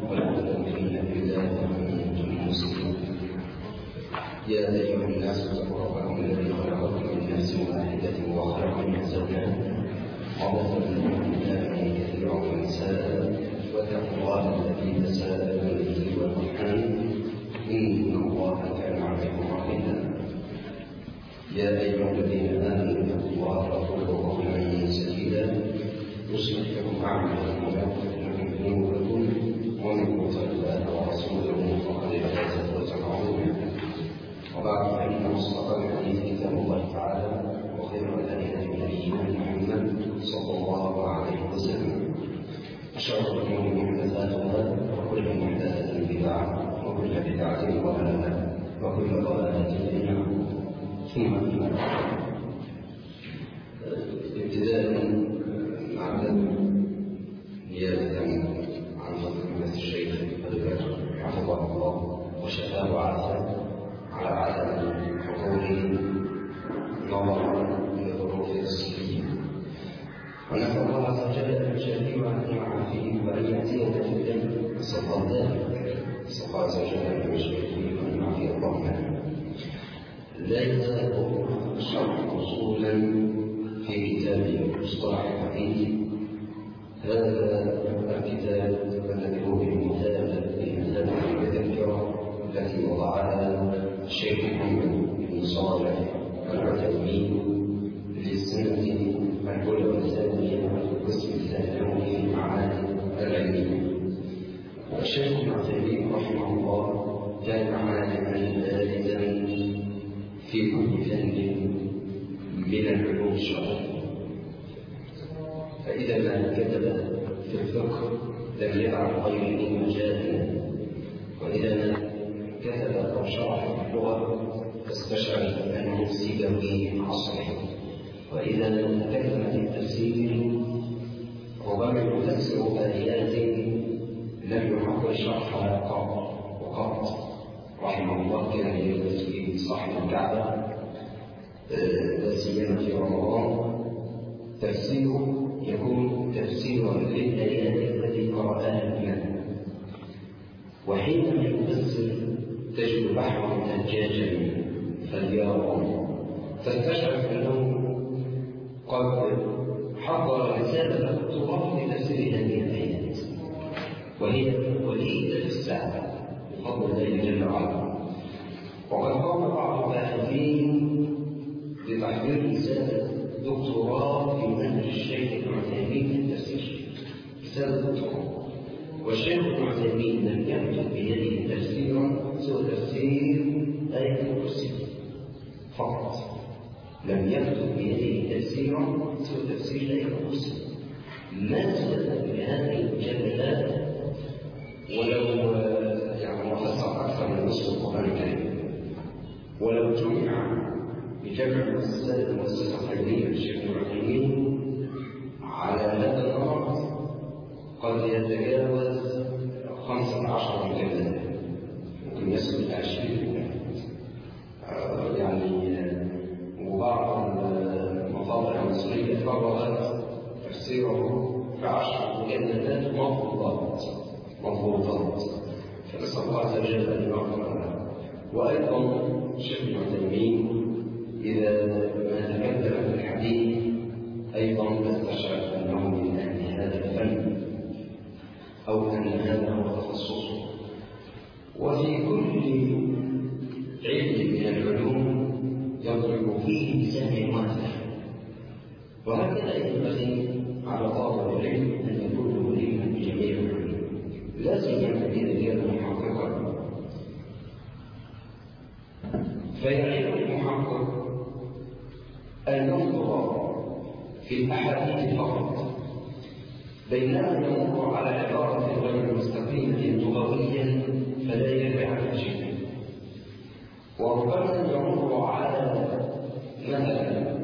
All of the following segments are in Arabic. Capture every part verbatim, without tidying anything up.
ولا تموتن إلا وأنتم مسلمون. يا أيها الناس اتقوا ربكم الذي خلقكم من نفس واحدة وخلق منها زوجها وبث منهما رجالا كثيرا ونساء واتقوا الله الذي تساءلون به والأرحام إن الله كان عليكم رقيبا. يا أيها الذين آمنوا اتقوا الله وقولوا قولا سديدا يصلح لكم أعمالكم ويغفر لكم ذنوبكم ومن يطع الله ورسوله فقد فاز فوزا عظيما. وبعد فإن أصدق الحديث كتاب الله تعالى وخير الهدي هدي نبينا محمد صلى الله عليه وسلم وشر الأمور محدثاتها وكل محدثة بدعة وكل بدعة ضلالة وكل ضلالة في النار. ثم أما ابتداء نعلم نيابة عن فضيلة الشيخ أبي بكر حفظه الله وشفاه وعافاه على عدم حضوره نظرا لظروف الصحية، ونسأل الله عز وجل أن يشفيه وأن يعافيه وأن يأتيه بالجنة. نسأل الله ذلك، نسأل الله عز وجل أن يشفيه وأن يعافيه اللهم. لا يزال الشرح موصولا في كتاب مصطلح الحديث. هذا الكتاب الذي هو بمثابة بمثابة المذكرة التي وضعها الشيخ محمد بن صالح العثيمين للسنة الأولى والثانية والقسم الثانوي في المعاهد العلمية. والشيخ العثيمين رحمه الله كان عالما بارزا في كل فن من العلوم الشرعية، فإذا ما كتب في الفقه لم يدع غيره مجالا، وإذا ما كتب أو شرح في اللغة فاستشعر أنه سيبوي عصره، وإذا تكلم في التفسير ربما يفسر آيات لم يحقق شرحها قط وقط. رحمه الله كان يدرس في صاحب الكعبة لا سيما في رمضان تفسيره يكون تفسيرا للآيات التي قرأها الإمام، وحينما يفسر تجد بحرا ثجاجا فليارا تستشعر أنه قد حضر رسالة دكتوراه لتفسير هذه الآيات، وهي وليدة الساعة بفضل الله جل وعلا. وقد قام بعض الباحثين بتحضير رسالة دكتوراه في منهج الشيخ ابن عثيمين في التفسير، رسالة دكتوراه، والشيخ ابن عثيمين لم يكتب بيده تفسيرا سوى تفسير آية الكرسي فقط، لم يكتب بيده تفسيرا سوى تفسير آية الكرسي. ما سبب بهذه المجلدات ولو يعني وفسر أكثر من نصف القرآن الكريم، ولو جمع بجمع المؤسسة الخيرية للشيخ ابن عثيمين على هذا النمط قد يتجاوز خمسة عشر مجلدا، ممكن يصل إلى عشرين مجلد يعني. وبعض المطابع المصرية فرغت تفسيره في عشر مجلدات مفروضات مفروضات فنسأل الله عز وجل أن يغفر لنا. وأيضا الشيخ ابن عثيمين إذا ما تكلم في الحديث أيضا تستشعر أنه من أهل هذا الفن أو أن هذا هو تخصصه. وفي كل علم من العلوم يضرب فيه بسهم واحد، وهكذا ينبغي على طالب العلم أن يكون ملما بجميع العلوم، لا سيما إذا كان محققا. فيعلم المحقق أن ينظر في الأحاديث فقط، بينما ينظر على عبارة غير مستقيمة لغويا فلا يدري عنها شيئا، وربما يمر على مثلا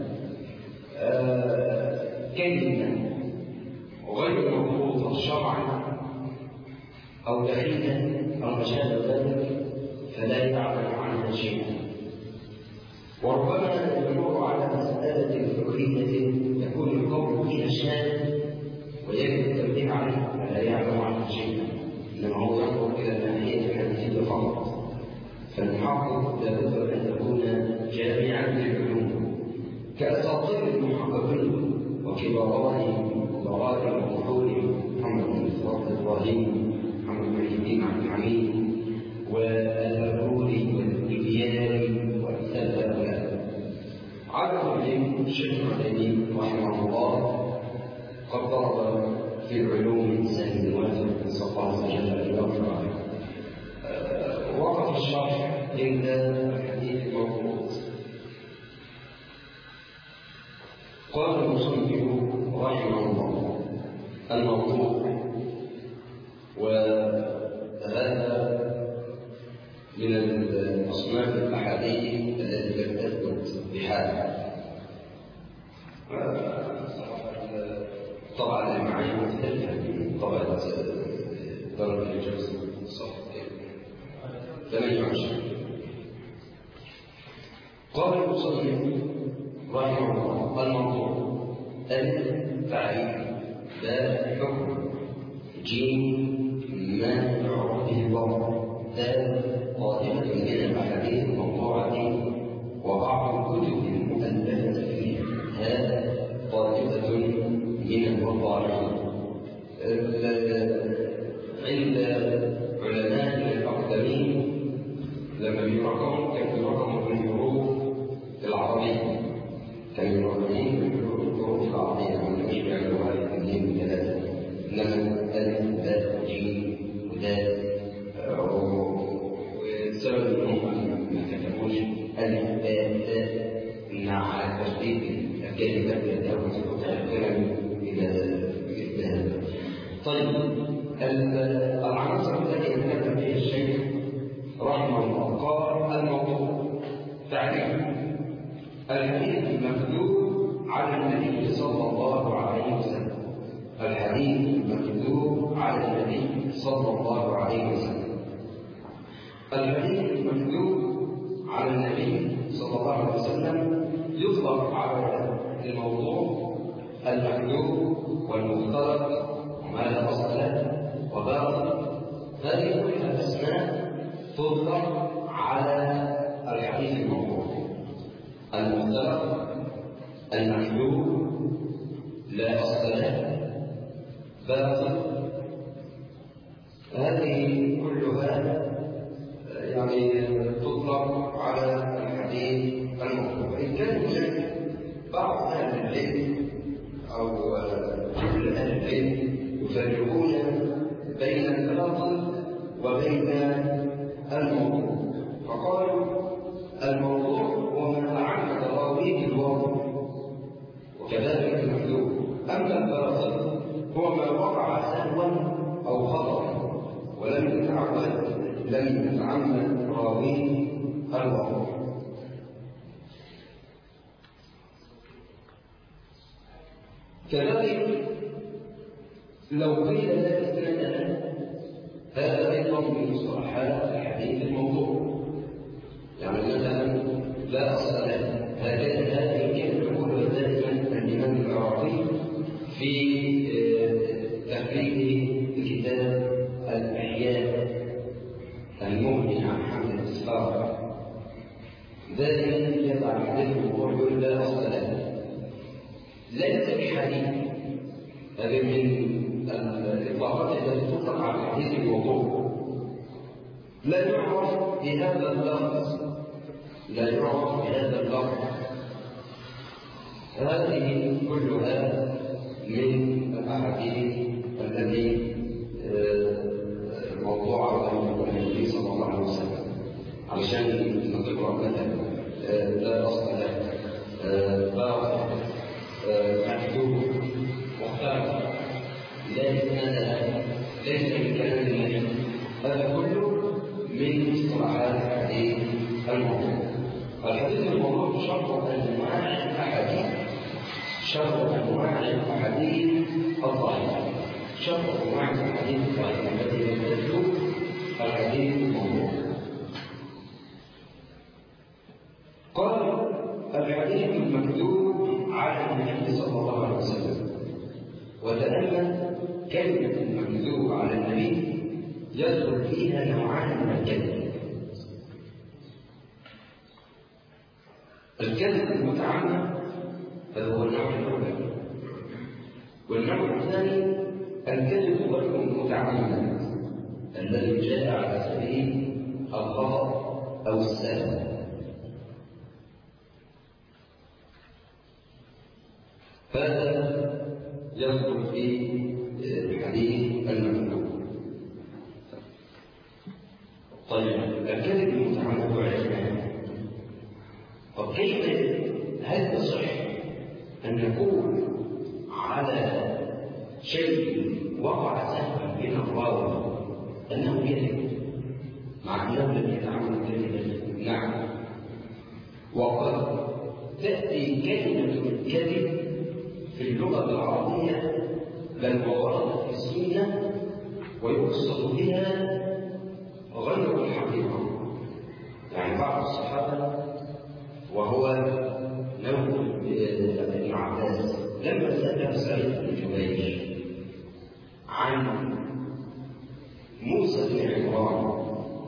كلمة غير مضبوطة شرعا أو دخيلة أو ما شابه ذلك فلا يعلم عنها شيئا، وربما يمر على مسألة فقهية يكون القول فيها شاذ ويجب التنبيه عليها فلا يعلم عنها شيئا، إنما هو إبراهيم محمد محي الدين عبد الحميد والأروري والإبياني وأمثال هؤلاء. عرف بهم الشيخ العثيمين رحمه الله قد ضرب في العلوم سهل واثق نسأل الله جل وعلا. وقف الشرح عند الحديث الموجود. قال المصنف رحمه الله الموضوع، وهذا من الأصناف الأحاديث التي لم تثبت بحال. طبعا المعاني مختلفة من طبعا درجة الجوز الصف ثمانية وعشرين. قال المصنف رحمه الله الموضوع التعريف لا حكم جيم ما يعرف به الوضع ذات طائفة من الأحاديث الموضوعة وبعض الكتب المؤلفة فيها هذا طائفة من الوضاعين. عند علماء الأقدمين لما بيرقموا كانوا بيرقموا بالحروف العربية، كانوا يرقمون بالحروف العربية، ما مش بيعملوا على اثنين وثلاثة، إنما ألف باء جيم ودال. والسبب إنهم ما كتبوش ألف باء تاء مع ترتيب الكلمات التي تقطع الكلام إلى هذا. طيب العناصر التي يتكلم فيها الشيخ رحمه الله قال الموضوع تعريف الحديث المكذوب على النبي صلى الله عليه وسلم. الحديث المكذوب على النبي صلى الله عليه وسلم. الحديث المكذوب على النبي صلى الله عليه وسلم يطلق على الموضوع المكذوب والمختلط وما لا أصل له وباطل. هذه كلها أسماء تطلق على الحديث الموضوع. المختلط، المكذوب، لا أصل له، باطل، هذه كلها يعني تطلق على الحديث الموضوع. إن كان هناك بعض أهل العلم أو كل أهل العلم يفرقون بين الباطل وبين الموضوع، فقالوا الموضوع هو ما تعمد راويه الوضع وكذلك المكذوب، أما الباطل هو ما وقع سهوا أو خطأ ولم يتعمد لم يتعمد راويه الوضع. كذلك لو قيل لا إسناد له هذا أيضا من مصطلحات الحديث الموضوع. يعني مثلا لا أصل له، هكذا هذه كلمة يقولها دائما الإمام العراقي في تخريج كتاب الإحياء المغني عن حمل الإسفار. دائما يضع الحديث الموضوع يقول لا أصل له، ليس بحديث. هذه من الإطلاقات التي تطلق على الحديث الموضوع. لا يعرف بهذا اللفظ، لا يعرف بهذا اللفظ. هذه كلها من الأحاديث التي موضوعة عن النبي صلى الله عليه وسلم. علشان نقرأ مثلا لا أصل له، باطل، مكذوب، مختلف، لا إسناد له، ليس من كلام النبي، هذا كله من مصطلحات الحديث الموضوع. الحديث الموضوع شرط أنواع الأحاديث، شرط أنواع الأحاديث الضعيفة، شرط أنواع الأحاديث الضعيفة التي يمتد الحديث الموضوع. قال الحديث المكذوب على النبي صلى الله عليه وسلم. وتأمل كلمة المكذوب على النبي يدخل فيها نوعان من الكذب: الكذب المتعمد هذا هو النوع الأول، والنوع الثاني الكذب غير المتعمد الذي جاء على سبيل الخطأ أو السهو. هذا يدخل في الحديث المكتوب. طيب الكذب المتعمد والعلم، طب كيف هل تصح أن نقول على شيء وقع سهوا من الراوي أنه كذب مع أنه لم يتعمد كذبا؟ نعم، وقد تأتي كلمة الكذب في اللغة العربية بل وردت في السنة ويقصد بها غير الحقيقة. يعني بعض الصحابة وهو نوح بن عباس لما سأل سعيد بن جبير عن موسى بن عمران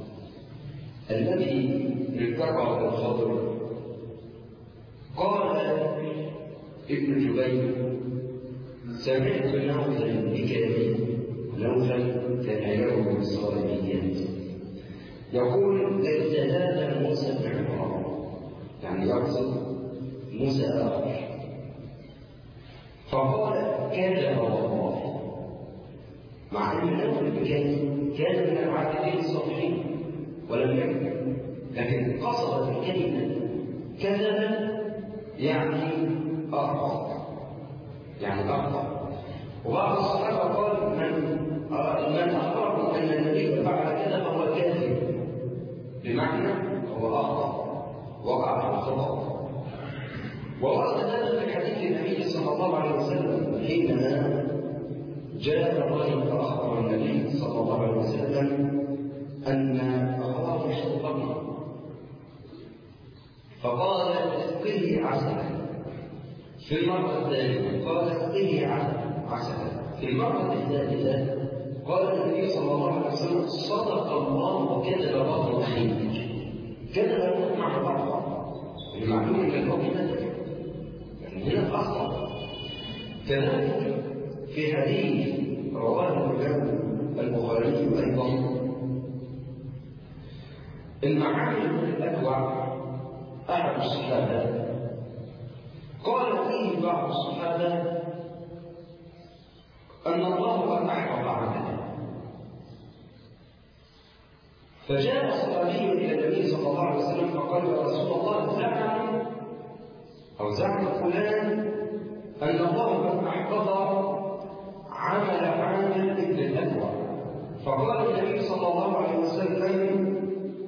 الذي ارتقى بالخضر، قال ابن جبير سمعت نوحا بكلمه، نوحا كان له صالحيات، يقول ليس هذا موسى بن عمران، يعني يقصد موسى آخر. فقال كذب والله، مع ان نوح بكلمه كان من العابدين الصالحين ولم يكن، لكن قصد الكلمه كذبا يعني أخطأ، يعني أخطأ. وبعض الصحابة قال من من أخبرهم أن النبي فعل كذا فهو كاذب، بمعنى هو أخطأ، وقع في الخطأ. وورد هذا في حديث النبي صلى الله عليه وسلم حينما جاء الرجل فأخبر النبي صلى الله عليه وسلم أن أخاه شربه، فقال اسقه عسلا. في المرة الثانية قال اسقه عسلا. في المرة الثالثة قال النبي صلى الله عليه وسلم صدق الله وكذب الله أخيك. كذب مع بعض المعلوم من الحكمة، يعني هنا أخطأ. كذلك في حديث رواه الإمام البخاري أيضا المعاني الأكوع أحد الصحابة قال فيه بعض الصحابة أن الله قد أحبط عمله، فجاء صحابي إلى النبي صلى الله عليه وسلم فقال يا رسول الله زعم أو زعم فلان أن الله قد أحبط عمل عامل ابن الأكوع. فقال النبي صلى الله عليه وسلم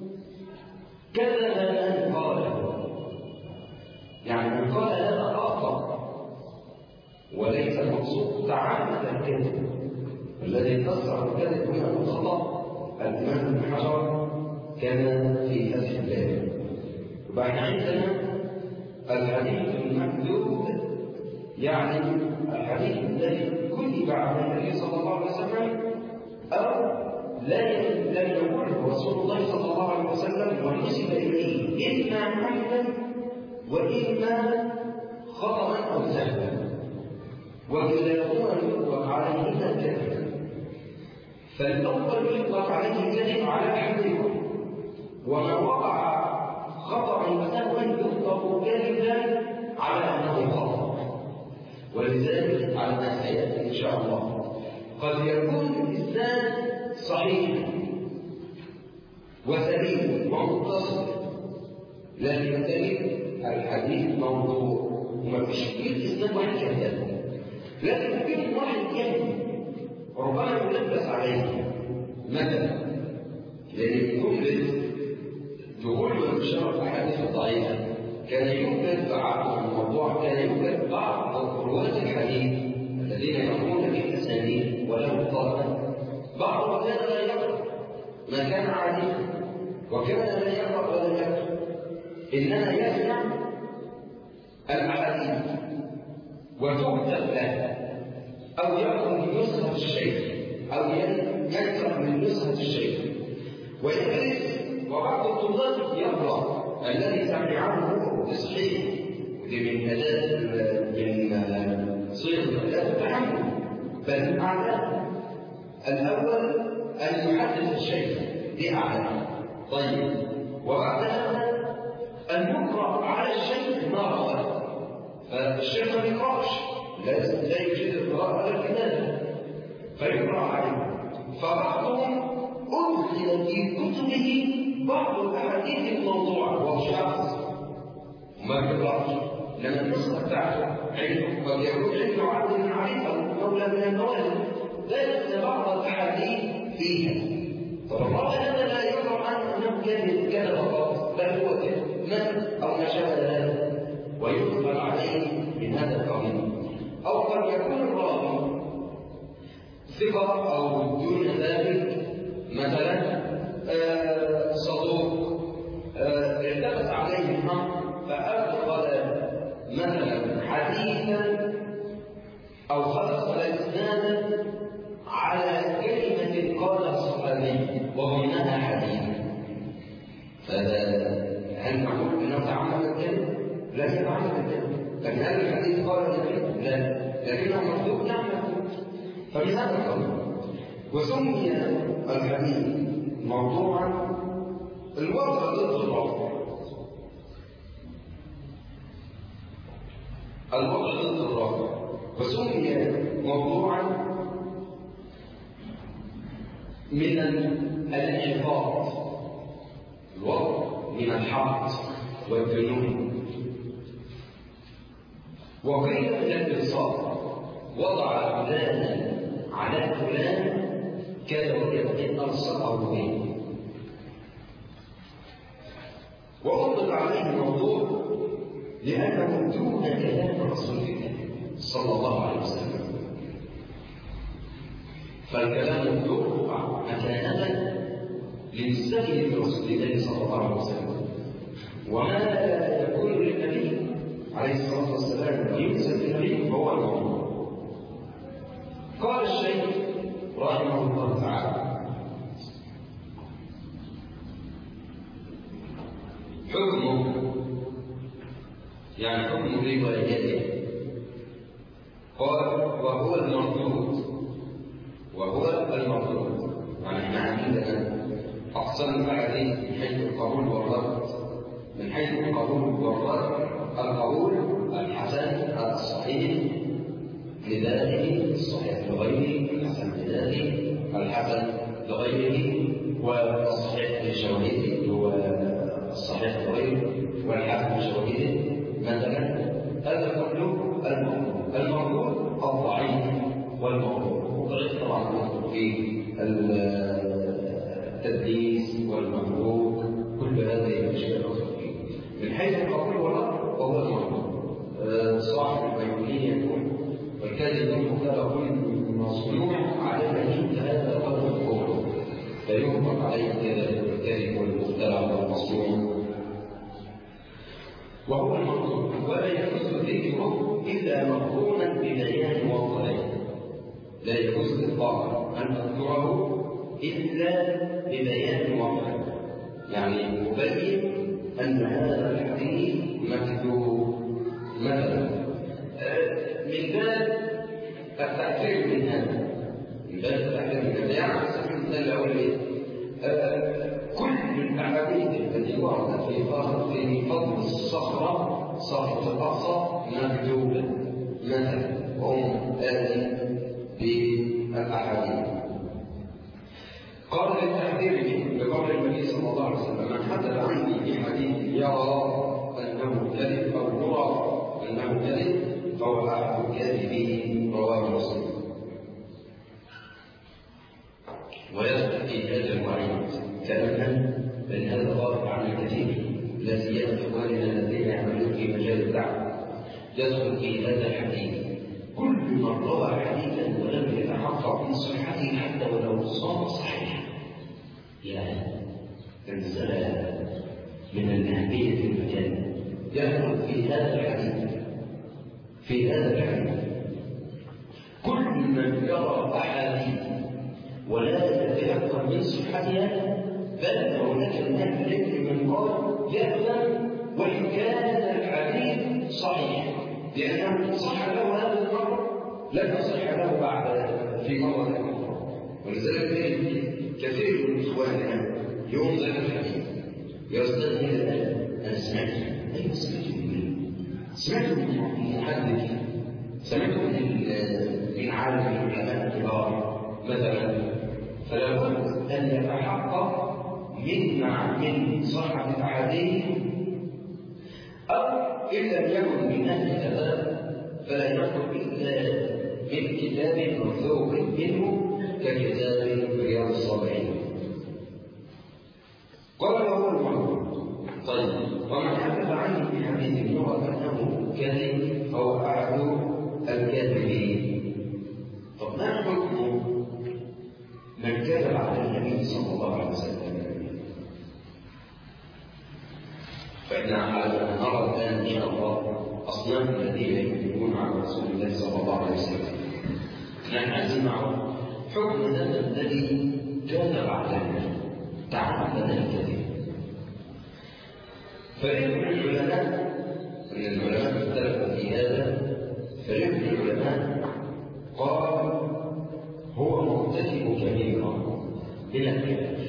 كذب من قال، يعني من قال هذا أخطأ، وليس المقصود تعمد الكذب. الذي فسر الكذب هنا الخطأ الإمام ابن حجر كان في هذه الباب. وبعد عندنا الحديث المكذوب، يعني الحديث الذي كذب على النبي صلى الله عليه وسلم أو لا لم يقله رسول الله صلى الله عليه وسلم ونسب إليه إما عمدا وإما خطأ أو سهوا، وكلاهما يطلق عليهما كذبا. فالأول يطلق عليه كذب على حده، وما وقع خطأ وسهوا يطلق كذبا على أنه خطأ. ولذلك على ما سيأتي إن شاء الله قد يكون الإنسان صحيح وسليم ومتصل، لكن تجد الحديث موضوع وما فيش فيه الإسلام واحد كذاب، لكن فيه واحد كذب ربما يلبس عليه مثلا، لأن جملة دخول من شرف الحديث الضعيفة كان يوجد بعض الموضوع، كان يوجد بعض رواة الحديث الذين يقومون بالأسانيد ولهم طلبة، بعضهم كان لا يقرأ ما كان عاديا، وكان لا يقرأ ولا يكتب، إنما يسمع الأحاديث وتكتب له، أو يأخذ من نسخة الشيخ أو ينسخ من نسخة الشيخ ويدرس، وبعض الطلاب يقرأ الذي سمعه بصحيح. ودي من أداة من صيغ الأداة التحمل، بل الأعلى الأول أن يحدث الشيء بأعلى. طيب، وبعد هذا أن يقرأ على الشيء ما رأى، فالشيخ ما يقرأش، لا يوجد القراءة على الكتاب فيقرأ عليه. فبعضهم أدخل في كتبه بعض الأحاديث الموضوعة وهو شخص وما بيقرأش، لأن النسخة بتاعته عنده قد يكون عنده عبد من عريفة مولى من الموالد لا يدخل بعض الأحاديث فيها. فالراجل هذا لا يقرأ عنه أنه كان كذا فقط، بل هو من أو ما شابه هذا ويدخل عليه من هذا القبيل. أو قد يكون الراوي ثقة أو دون ذلك مثلا آه صدوق آه التبس عليه الأمر فأدخل مثلا حديثا أو خلص الإسناد على كلمة قال الصحابي وضمنها حديث. هل نقول أنه تعمد الكلمة؟ لا يتعمد الكلمة، لكن هل الحديث قال الكلمة؟ لا، لكنه مكتوب نعم مكتوب. فمن هذا القبيل. وسمي الحديث موضوعا الوضع ضد الرفع، الوضع ضد الرفع، وسمي موضوعا من الانحطاط، الوضع من الحط والجنون. وقيل من الانصاف، وضع فلانا على فلان كذا وكذا أرسل أو به. وأطلق عليه الموضوع لأنه دون كلام رسول الله صلى الله عليه وسلم، فالكلام يرفع مكانة للسيد رسول الله صلى الله عليه وسلم، وما يكون للنبي عليه الصلاة والسلام وينزل النبي فهو الموضوع. قال الشيخ رحمه الله تعالى: حكمه يعني حكم روايته. قال: وهو المردود، وهو المردود يعني احنا عندنا اقسام الاحاديث من حيث القبول والرد. من حيث القبول والرد: القبول الحسن الصحيح لذاته، الصحيح لغيره، الحسن لذاته، الحسن لغيره، والصحيح لشواهده هو الصحيح لغيره، والحسن لشواهده مثلا. هذا كله الموضوع. الموضوع الضعيف والموضوع، وطريقه طبعا في التدليس والمملوك، كل هذه الاشياء الخفيه. من حيث القبول والرد وهو الموضوع. صاحب البيونيه يقول: والكذب مختلف مصنوع على من هذا قدر القول، لا يطلق عليه الكذب والمختلف والمصنوع وهو المقصود. ولا يجوز ذكره الا مقرونا ببيان وضعه، لا يجوز اطلاقا ان نذكره الا ببيان وضعه، يعني مبين ان هذا الحديث مكذوب مثلا. من باب التحذير من هذا، من باب التحذير من هذا، يعني على سبيل المثال الاول كل الاحاديث التي وردت في في فضل الصخره، صخره الاقصى، مكتوبه مثلا، وهم آتي بالاحاديث. قال للتحذير منه بقول النبي صلى الله عليه وسلم: من حدث عني في حديث يرى انه كذب او يرى انه كذب فهو احد الكاذبين، رواه مسلم. ويدخل في هذا الوعيد كأن بل هذا ضابط عن الكثير، لا سيما اخواننا الذين يعملون في مجال الدعوه. يدخل في هذا الحديث كل من روى حديثا ولم يتحقق من صحته حتى ولو صار صحيحا. يعني الزلال من الأهمية في المكان. يدخل في هذا الحديث في هذا الحديث كل من يرى أحاديث ولا يتيقن من صحتها، بل هناك من قال يأذن وإن كان الحديث صحيح، لأنه صح له هذا المرة لن يصح له بعد في مرة أخرى. ولذلك كثير من إخواننا يوم ذاك الحديث يرسلني الآن أنا سمعت أيوة سمعت من سمعت من محدث سمعت من من عالم العلماء الكبار مثلا، فلا بد أن يتحقق من مع من صحة الأحاديث، أو إن لم يكن من أهل كذا فلا يكن إلا من كتاب موثوق منه ككتاب رياض الصالحين. قال له المعروف طيب ومن حدث عنه في حديث اللغة أنه كاذب فهو أحد الكاذبين. طب ما حكم من كذب على النبي صلى الله عليه وسلم؟ فإحنا على نرى الآن إن شاء الله أصناف الذين يؤمنون على رسول الله صلى الله عليه وسلم. نحن عايزين نعرف حكم هذا الذي كذب على النبي تعمد الكذب. فريق من العلماء من العلماء اختلفوا في هذا. فريق من العلماء قال هو مرتكب كبيرا بلا خلاف،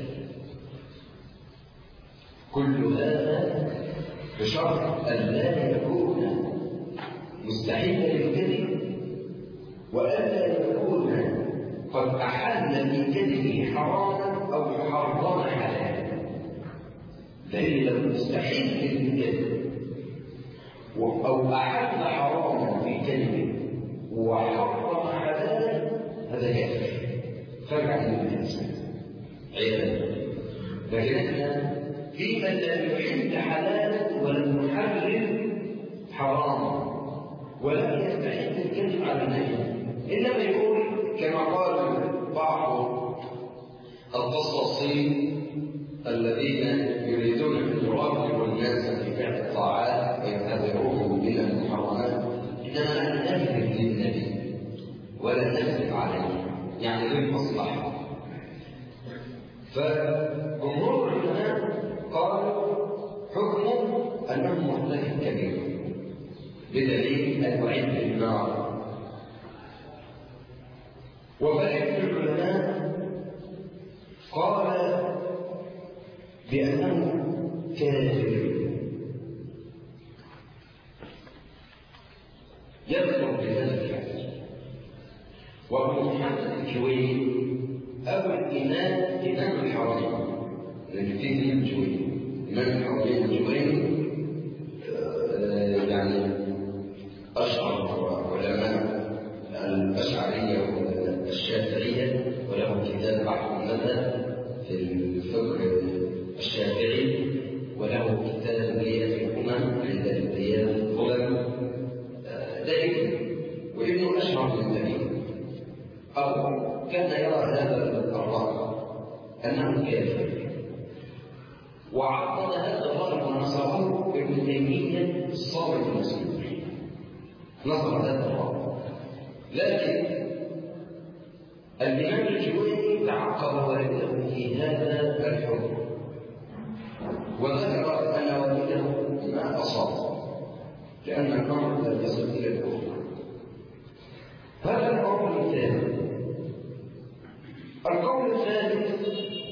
كل هذا بشرط أن لا يكون مستحيلا للكذب، وألا يكون قد أحل من كذبه حراما أو حرم حلالا. لأن لو مستحيل للكذب أو أحل حراما في كذبه وحرم حلالا هذا كافر خرج عن الإنسان عياذا. لكن احنا في من لم يحل حلالا ولم يحرم حراما ولم يستحل الكذب على النبي، انما يقول كما قال بعض القصاصين الذين يريدون ان يراقبوا الناس في فعل الطاعات ويحذروهم من المحرمات، انما نكذب للنبي ولا نكذب عليه يعني للمصلحه. فجمهور العلماء قالوا حكمه انه مرتكب كبير بدليل الوعيد بالنار. وبعض العلماء قال بانه كافر يذكر بهذا الحديث. وابن محمد الجويني ابو الامام امام الحرمين لان فيه امام الجويني امام الحرمين الجويني يعني اشهر علماء الاشعريه والشافعيه، وله كتاب بحث المذهب في الفقه الشافعي، وله كتاب ليلة الامم عند الديان الظلم. ده ابن وابنه اشهر من النبي، او كان يرى هذا الرأي انه كافر، وعرض هذا الرأي ونصره ابن تيمية الصامت المسلم نصر هذا الرأي. لكن الإمام الجويني تعقب والده في هذا الحكم وذكر أن والده ما أصاب لأن الأمر لم يصل إلى الكفر. هذا القول الثاني. القول الثالث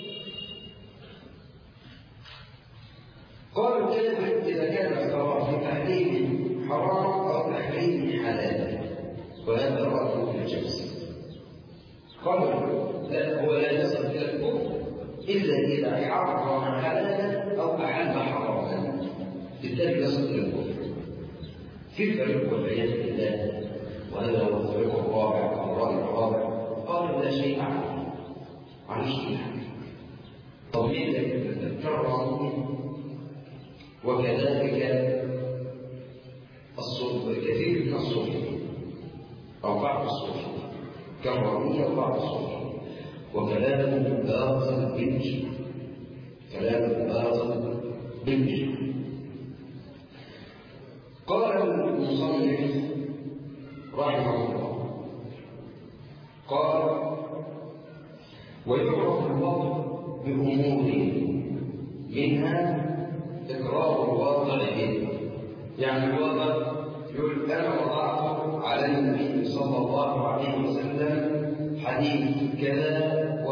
قالوا الكافر إذا كان اختار في تحليل حرام أو تحليل حلال، وهذا رأيه في الجنس. قالوا لا، هو لا يصل إلى الكفر إلا إذا حرم حلالا أو أحل حراما، بالتالي يصل إلى الكفر. في الفريق والعياذ بالله، وهذا هو الفريق الرابع أو الرأي الرابع، قالوا لا شيء عليه عن شيء طبيعي تتكرر. وكذلك الصوفية كثير من الصوفية أو بعض الصوفية كالرمية وبعض الصوفية، وكلام باطل بالجهل، كلام باطل بالجهل. قال المصنف رحمه الله قال ويعرف الوضع بأمور منها إقرار الواضع به. يعني الواضع يقول أنا وضعت على النبي صلى الله عليه وسلم حديث كذا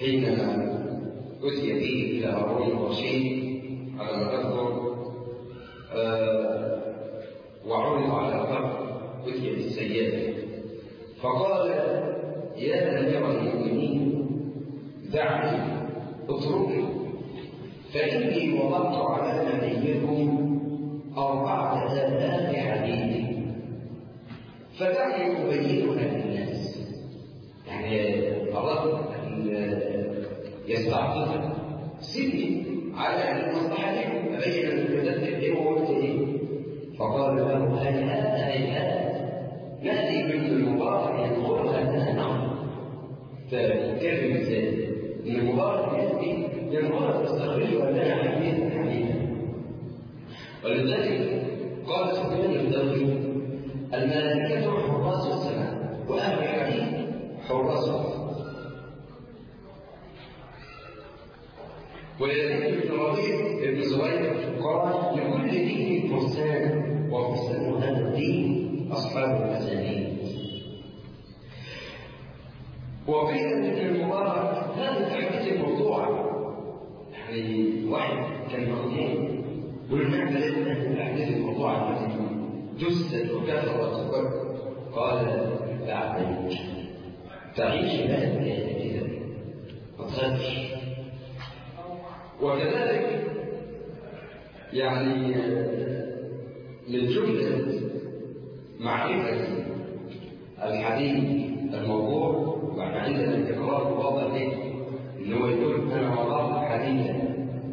حينما أتي به إلى هارون الرشيد على ما أذكر آه وعرض على القبر، أتي بالسيادة فقال: يا أمير المؤمنين دعني اتركني، فإني وضعت على نبيكم أربعة آلاف حديث فدعني أبينها للناس. يعني أردت أن يستعطف سيدي على أن مصلحتكم أبين المدد إيه وقلت إيه. فقال له: هيهات هيهات نأتي من المبارك يدخلها لنا نعم. فكلمة ازاي؟ إن المبارك يأتي ينظر تستخرجها لنا حديثا حديثا. ولذلك قال سفيان الثوري: الملائكة حراس السماء وأهل الحديث حراس الأرض. ولذلك ابن ربيع ابن زهير قال: لكل دين فرسان وفرسان هذا الدين أصحاب المسانيد. وقيل ابن المبارك هذا الحديث الموضوع، يعني واحد كان مخزين والمعنى لازم أن الأحداث الموضوعة التي جثت وكثرت وكثرت. قال: لا تعيش تعيش بقى كده ما تخافش. وكذلك يعني من جملة معرفة الحديث الموضوع، وإحنا عندنا التكرار الواضح ليه إن هو يقول أنا وضعت حديثا،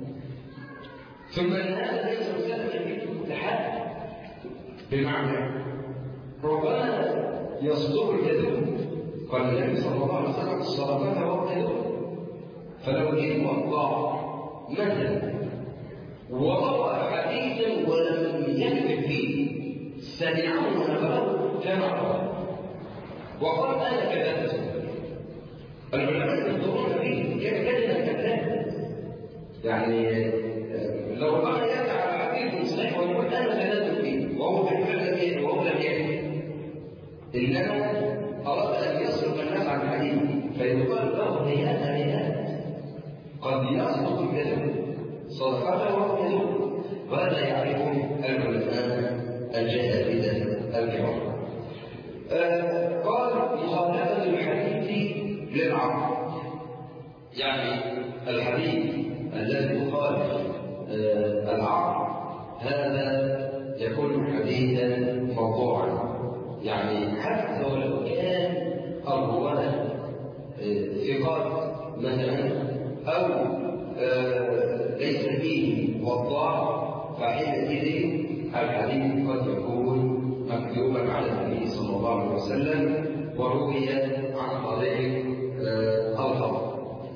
ثم ان هذا ليس مسألة يملكه لحد، بمعنى ربما يصدر الكذب. قال النبي صلى الله عليه وسلم: الصدقات هو الكذب. فلو جئت وضع مثلا وضع حديثا ولم يكذب فيه سمعه ونقله كان عرضا وقال: انا كذبت. العلماء يصدرون فيه كيف كلمه كذاب، يعني لو أنا يدعى على حديث صحيح ويقول أنا كذبت فيه وهو بالفعل لم يكن وهو لم يكن، إنما أراد أن يصرف الناس عن الحديث فيقال له: هيهات هيهات قد يصدق الكذب صدقته وهو كذب. وهذا يعرفه العلماء الجهابذة الكرام. آه قال: مخالفة الحديث للعقل، يعني الحديث الذي يخالف آه العقل هذا يكون حديثا موضوعا. يعني حتى ولو كان الرواة آه ثقات مثلا أو آه ليس فيه وضاع، فحينئذ الحديث قد يكون مكذوبا على النبي صلى الله عليه وسلم وروي عن طريق آه الخطأ،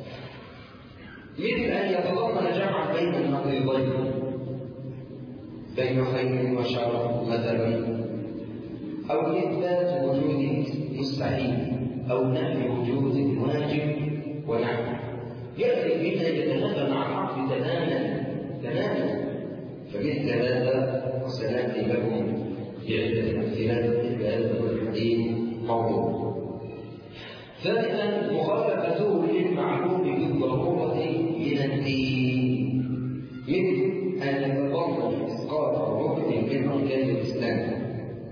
مثل أن يتضمن جمع بين النقيضين بين خير وشر مثلا، أو إثبات وجود مستحيل أو نفي وجود واجب ونحو، يأتي بما يتنافى مع العقل تماما تماما. فمثل هذا سنأتي لكم بعدة أمثلة مثل هذا الحديث موضوع. ثالثا مخالفته للمعلوم بالضرورة من الدين، مثل أن يتضمن إسقاط ركن من أركان الإسلام.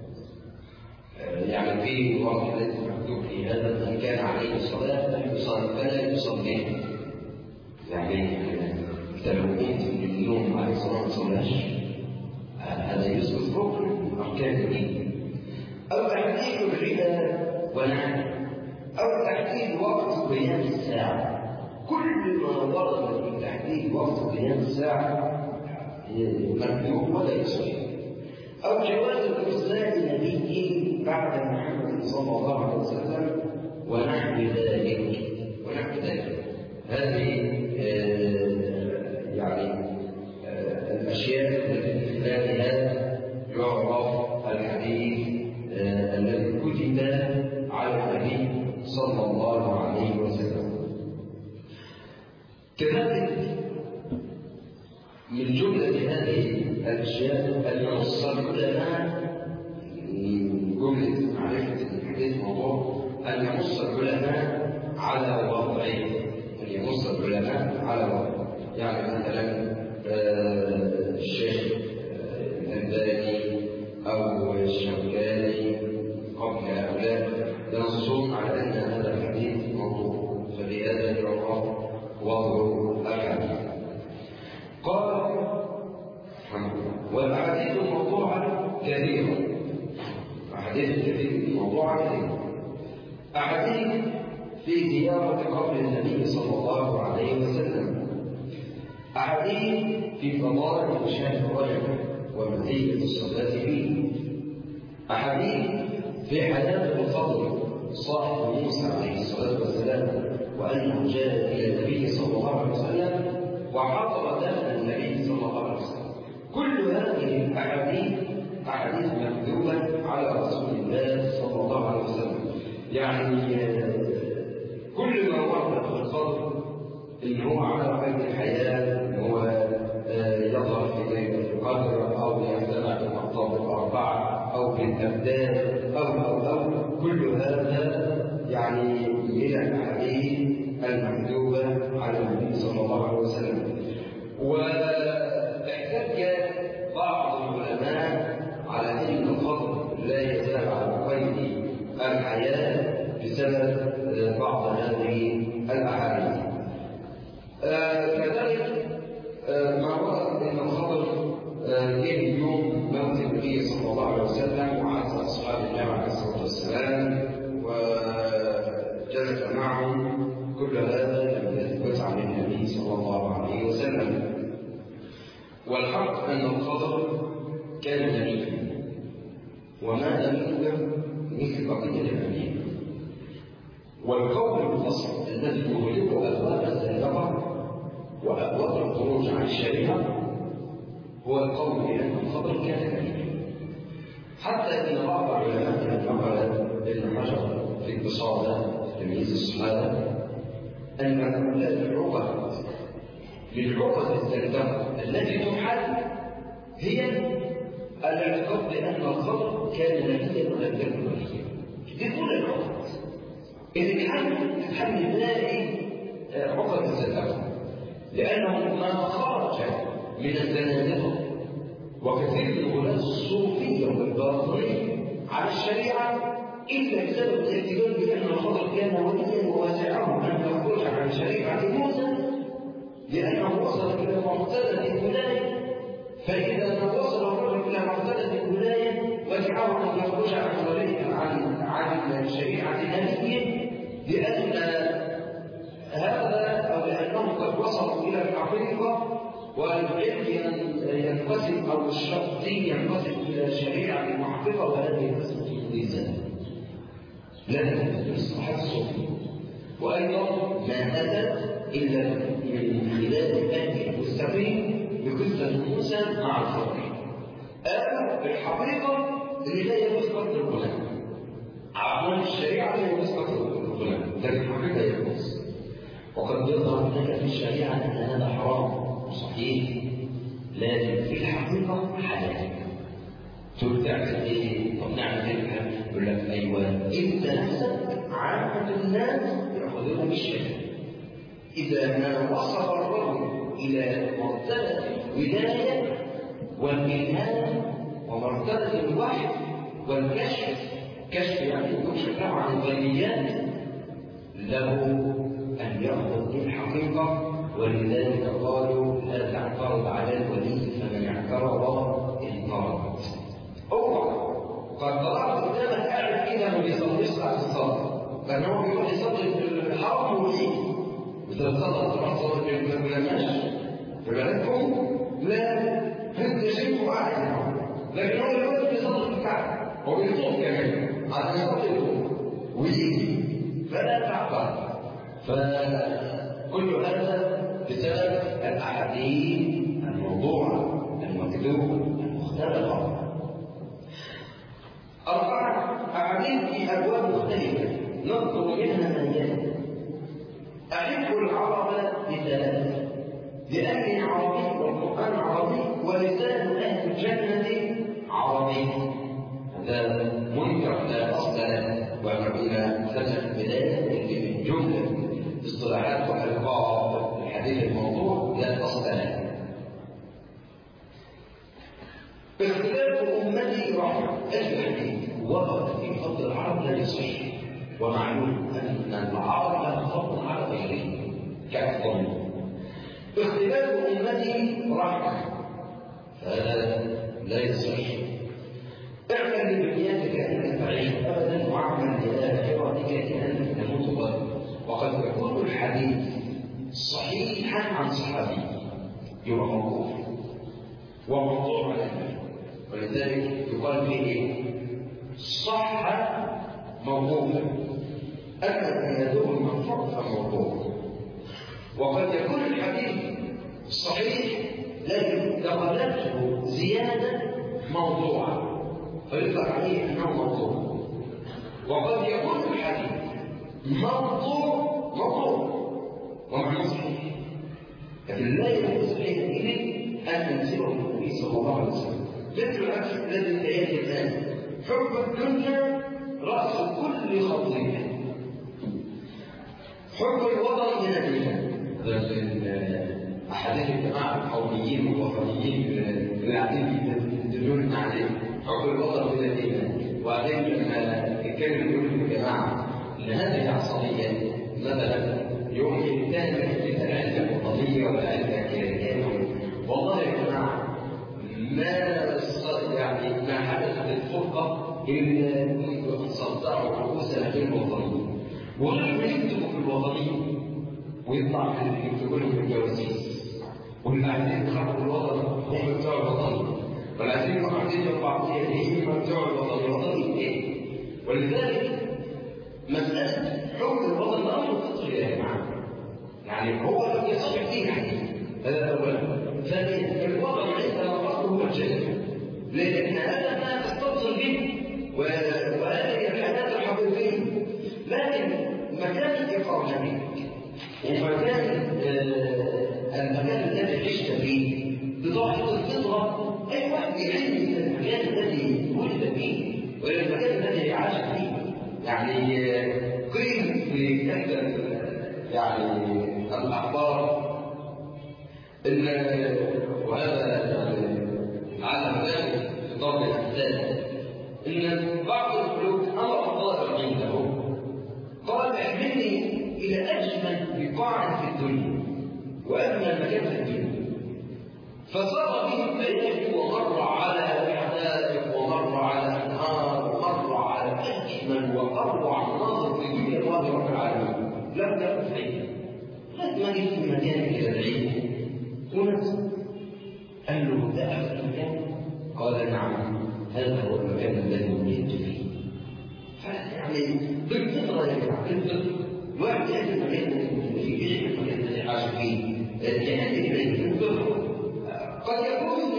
يعني في ورد الذي مكتوب في هذا: من كان عليه الصلاة فلا يصلي. يعني أنت لو قمت من النوم عليه الصلاة والسلام هذا يسقط ركن من أركان الدين. أو تحديد الربا ونحو، أو تحديد وقت قيام الساعة. كل ما ورد من تحديد وقت قيام الساعة مكتوب ولا يصح. أو جواز إرسال نبي بعد محمد صلى الله عليه وسلم ونحو ذلك ونحو ذلك. هذه آه يعني آه الأشياء التي من خلالها يعرف الحديث آه الذي كتب على النبي صلى الله عليه وسلم. كذلك من جملة هذه الأشياء أن ينص العلماء، من جملة معرفة الحديث موضوع، أن ينص العلماء على وضعه يخص العلماء على وجه، يعني مثلا الشيخ الألباني أو الشوكاني قبل هؤلاء ينصون على أن هذا الحديث موضوع، فلهذا يعرف وضع الحديث. قال والأحاديث الموضوعة كثيرة، أحاديث كثيرة موضوعة كثيرة، أحاديث في زيارة قبر النبي صلى الله عليه وسلم، أحاديث في فضائل شهر رجب ومزية الصلاة فيه، أحاديث في حياة الفضل صاحب موسى عليه الصلاة والسلام وأنه جاء إلى النبي صلى الله عليه وسلم وحضر دفن النبي صلى الله عليه وسلم. كل هذه الأحاديث أحاديث مكتوبة على رسول الله صلى الله عليه وسلم. يعني كل ما ورد في الفضل إن هو على قيد الحياة، إن هو يظهر في ليلة القدر أو يجتمع في الأقطاب الأربعة أو في الأبدان أو أو أو كل هذا يعني من الأحاديث المكتوبة على النبي صلى الله عليه وسلم. واحتج بعض العلماء على أن الفضل لا يزال على قيد الحياة بسبب بعض هذه الأحاديث. آه كذلك آه ما ورد أن الخبر جه يوم موت النبي صلى الله عليه وسلم وعز أصحاب النبي عليه الصلاة والسلام وجلس معهم، كل هذا لم يثبت عن النبي صلى الله عليه وسلم. والحق أن الخبر كان نبيا وما لم يكن مثل بقية الأنبياء. والقول الفصل الذي يغلق أبواب الزندقة وأبواب الخروج عن الشريعة هو القول بأن الخبر كان نبيا، حتى إن بعض العلماء نقل ابن حجر في البصارة تمييز الصحابة أن هؤلاء العقد للعقد الزندقة التي تحل هي الاعتقاد بأن الخبر كان نبيا ولم يكن نبيا. دي كل العقد إذا كان تتحمل باقي عقد الزندقة، لأنه ما خرج من الزنادقة وكثير من غلاة الصوفية والباطنية على الشريعة إلا بسبب الاعتقاد بأن الخبر كان وليا وواسعه أن يخرج عن شريعة موسى لأنه وصل إلى مرتبة الولاية. فإذا وصل الرجل إلى مرتبة الولاية وجعله أن يخرج عن عن عن شريعة نبيه لأن هذا أو لأنهم قد وصلوا إلى الحقيقة، والعلم ينقسم أو الشرط ينقسم إلى شريعة وحقيقة ولا ينقسم إلى الميزان. لا تنقسم الصحة الصوفية. وأيضا ما أتت إلا من خلال أهل المستقيم بقصة موسى مع الخضر. أما بالحقيقة اللي لا يجوز قتل الغلام، عقل الشريعة لا يجوز قتل الغلام، لكن الحقيقة يجوز. وقد يظهر لك في الشريعة أن هذا حرام صحيح، لكن في الحقيقة حلال. تقول تعمل ايه؟ طب نعمل ايه؟ يقول لك ايوه انت نفسك عامة الناس ياخذون بالشريعة. إذا ما وصل الرجل إلى مرتبة الولاية والإلهام ومرتبة الوحي والكشف، كشف يعني يكشف له عن الغيبيات، له أن يأخذ بالحقيقة. ولذلك قالوا لا تعترض على الولي فمن اعترض انطرد. اوعى قد طلعت قدامك قاعد كده ما بيصليش على الصلاه، لانه بيروح يصلي في الحرم ويجي وتتصدق تروح تصلي في الماشي في بلدكم، لا انت شايفه قاعد، لكن هو دلوقتي بيصلي في الكعبه وبيصوم كمان عشان يصلي ويجي، فلا تعترض. فكل هذا بسبب الأحاديث الموضوعة المكتوبة المختلفة. أربعة أحاديث في أبواب مختلفة نذكر منها آيات. أحب العرب بثلاثة، لأني عربي والقرآن عربي ولسان أهل الجنة عربي. هذا منكر لا أصل له، وما كنا فتح البداية اللي من جملة اصطلاحات وألقاب اختلاف أمتي رحمة. الحديث ورد في فضل العرب لا يصح، ومعلوم أن العرب لا تفضل على غيرهم كأفضل. اختلاف أمتي رحمة، فهذا لا يصح. اعمل لدنياك كأنك تعيش أبدا، واعمل لآخرتك كأنك تموت غدا. وقد يكون الحديث صحيحا عن صحابي يبقى موقوف وموضوع على النبي، ولذلك يقال فيه صح موقوفا، أما إسناده المرفوع فموقوف. وقد يكون الحديث صحيح لكن دخلته زيادة موضوعة فيطلق عليه أنه موضوع. وقد يكون الحديث موضوع موضوع ومعنى صحيح، لكن لا يكون صحيحا إليه أن ننسبه النبي صلى الله عليه وسلم. مثل العكس الذي انتهيت الآن، حب الدنيا رأس كل خطيئة، حب الوطن من الدنيا. أحاديث الجماعة القوميين والوطنيين اللي قاعدين يدلون عليه حب الوطن من الدنيا. وبعدين لما يتكلم يقول الجماعة إن هذه العصبية مثلا يوم الثاني مثل عندك وطنية ولا عندك كيان، والله يا جماعة ما يعني ما حدثت الفرقة إلا منذ أن صدعوا رؤوسنا في الوطنية، ولما يكتبوا في الوطنية ويطلع في يكتبوا لهم الجواسيس واللي عايزين يخربوا الوطن هم بتوع الوطنية، واللي عايزين قاعدين يربعوا فيها هم بتوع الوطنية. الوطنية إيه؟ ولذلك مسألة حب الوطن ده أمر فطري يا جماعة، يعني هو لم يصح فيه حديث، هذا أولا. ثانيا الوطن عندنا الأصل هو الجنة، لأن هذا ما تتصل به وهذه الحياة الحقيقية. لكن مكان إقامتك ومكان المكان الذي عشت فيه بضاحة الفطرة، أي واحد يحن إلى المكان الذي ولد فيه وإلى المكان الذي عاش فيه. يعني قيل في إحدى يعني الأخبار إن وهذا على ذلك في ضرب الأحداث إن بعض الملوك أمر الطائر عنده قال احملني إلى أجمل بقاع في الدنيا وأجمل مكان في الدنيا، فصار به الليل ومر على حدائق ومر على أنهار ومر على أجمل وأروع مناظر في الدنيا الله رب العالمين لم تكن فيه. لما جئت في مكان إلى العيد ونفسه قال له ده أفضل مكان؟ قال نعم هذا هو المكان الذي ولدت فيه. فيعني بالفطرة يا جماعة بالفطرة الواحد يأتي المكان الذي فيه يعيش المكان الذي عاش فيه يأتي إليه بالفطرة. قد يكون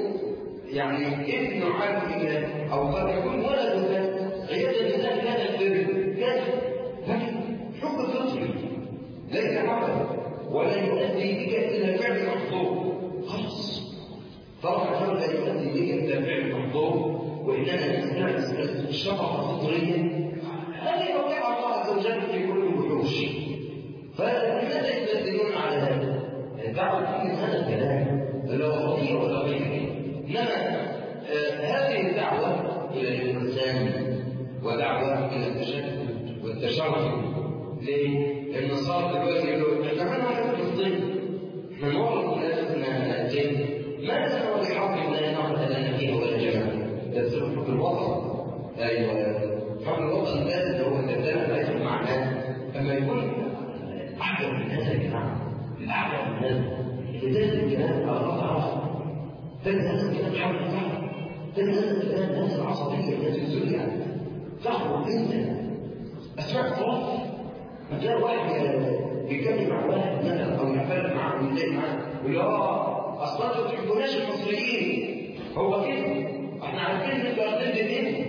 يعني ابن عمك أو قد يكون ولدك عياذا بالله كان البر كان، لكن حب فطري ليس عمل ولا يؤدي بك إلى فعل محظور خلاص. طبعا هذا لا يؤدي بك إلى فعل محظور، وإنما مسألة الشفقة فطرية هذه وقع الله عز وجل في كل الوحوش. فلماذا يبدلون على هذا؟ الدعوة فيه هذا الكلام لا خطير ولا غيره. إنما آه هذه الدعوة إلى الإنسان ودعوة إلى التشدد والتشرف. ليه؟ النصارى دلوقتي يقولوا احنا ما نعرف فلسطين، احنا نورط ناسنا جيد، ما نسمع بحق لا نعرف لنا فيه ولا جمال. ده بسبب حب الوطن. ايوه حب الوطن ده اللي هو الكلام لا يفهم معناه. اما يكون اعجب من هذا الكلام، الاعجب من هذا لذلك الكلام على الله تعالى، لكن هذا الكلام حول الفهم، لكن هذا الكلام هذه العصبيه التي زرعت تخرج انت اسماء خلاص. هتلاقي واحد بيتكلم مع واحد مثلا او يعترف معاه ويتكلم معاه يقول اه اصلا انتوا ما بتحبوناش المصريين، هو كده احنا عارفين ان انتوا واخدين ديننا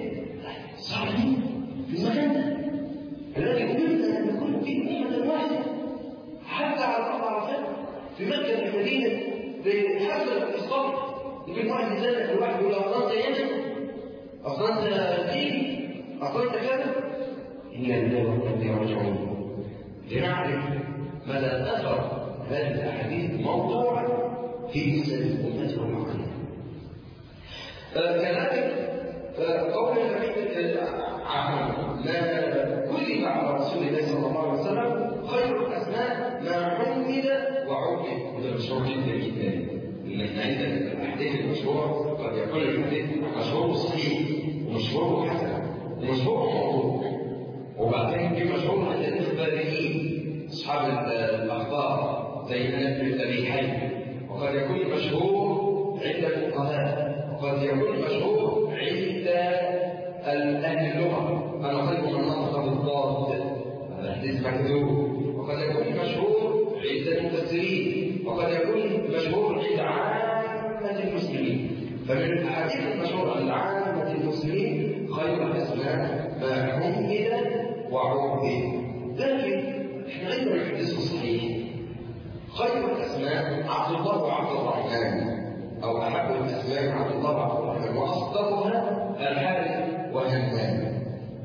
صحيح في المكان ده الذي امرنا ان نكون فيه امه واحده حتى على ارض عرفات في مكه المدينه بحسب الاسلام. يمكن واحد يسالك الواحد يقول اصلا انت هنا اصلا انت دين اصلا انت كذا. إن الله وإنا راجعون لنعرف مدى أثر هذه الأحاديث موضوعا في مسألة أمته ومعنى. كذلك قول النبي عن كل على رسول الله صلى الله عليه وسلم خير الاسماء ما حمد وعبد. وده مشهور جدا جدا، ان عندنا الاحاديث المشهوره قد يكون الحديث مشهور صحيح ومشهور حسن ومشهور موضوع، وبعدين في مشهور عند الاخباريين اصحاب الاخبار زي انس بن ابي حي، وقد يكون مشهور عند الفقهاء، وقد يكون مشهور عند اهل اللغه، انا خير من نطق بالضاد هذا حديث مكذوب. وقد يكون مشهور عند المفسرين، وقد يكون مشهور عند عامه المسلمين. فمن الاحاديث المشهوره عند عامه المسلمين خير الاسماء ما حمد وعبد. لكن احنا عندنا الحديث الصحيح خير الاسماء عبد الله وعبد الرحمن، او احب الاسماء عبد الله وعبد الرحمن، واصدقها الحارث وهمام.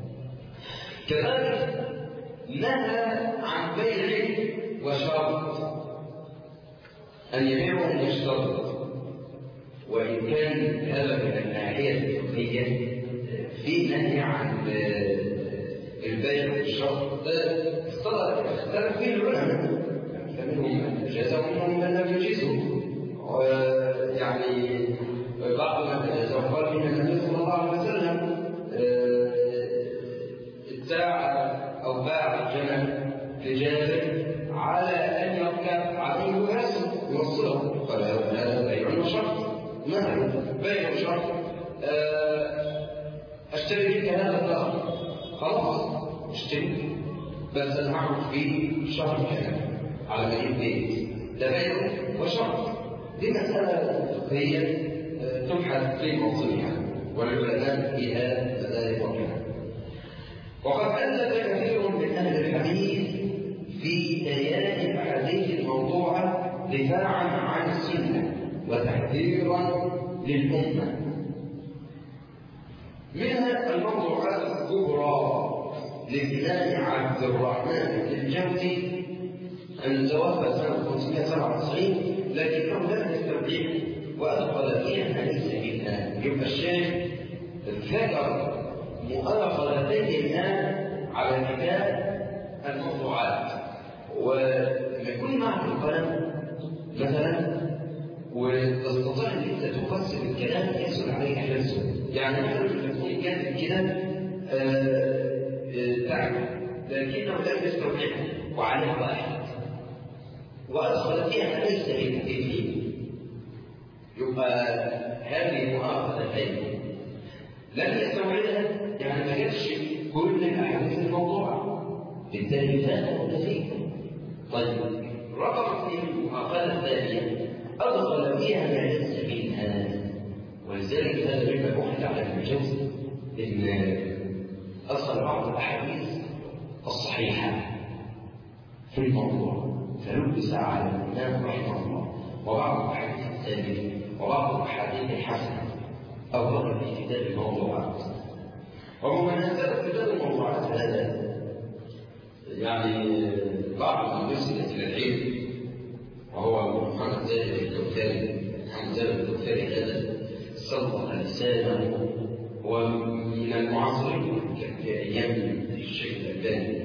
كذلك نهى عن بيع وشرط، ان يبيع وان يشترط، وان كان هذا من الناحيه الفقهيه في نهي عن البيع والشرط اختلف فيه العلماء، فمنهم من اجازه ومنهم من لم يجيزه. يعني بعض من اجازه وقال ان النبي صلى الله عليه وسلم ابتاع او باع الجمل لجابر على ان يركب عليه ويصل يوصله، قال هذا بيع وشرط. مثلا بيع وشرط، اشتري منك هذا الدار، خلاص اشتري، بس انا هعرف فيه شهر كامل على ما البيت، ده بيع وشرط. دي مساله فقهيه تبحث في موضوعها والعلماء فيها مذاهب وكذا. وقد ألف كثير من أهل الحديث في بيان الأحاديث الموضوعة دفاعا عن السنة وتحذيرا للأمة. منها الموضوعات الكبرى لابن عبد الرحمن بن الجوزي أن توفى سنة خمسمائة وسبعة وتسعين، لكنه لم يستوعبه وأدخل فيها ما ليس منها. يبقى الشيخ ذكر مؤاخذتين الآن على كتاب الموضوعات، ولما يكون معك القلم مثلا وتستطيع ان انت تفسر الكلام يسهل عليك حفظه. يعني مثلا لما تكون كاتب كده تعب لكنه لم يستوعبه وعليه واحد وادخل فيها ما ليس فيه، يبقى هذه مؤاخذتين لم يستوعبها، يعني ما جابش كل الاحاديث الموضوعه، بالتالي فات ولا فيه. طيب رقم في المؤاخذه الثانيه ادخل فيها ما ليس منها، ولذلك هذا مما بحث على ابن الجوزي ان ادخل بعض الاحاديث الصحيحه في الموضوع فلبس على الامام رحمه الله، وبعض الاحاديث الثانيه وبعض الاحاديث الحسنه أو في كتاب الموضوعات. ومناسبة كتاب الموضوعات هذا يعني بعض من يرسل إلى العلم، وهو محمد زاهد الكوثري. محمد زاهد الكوثري هذا سلط لسانه، ومن المعاصرين كان في أيام الشيخ الألباني،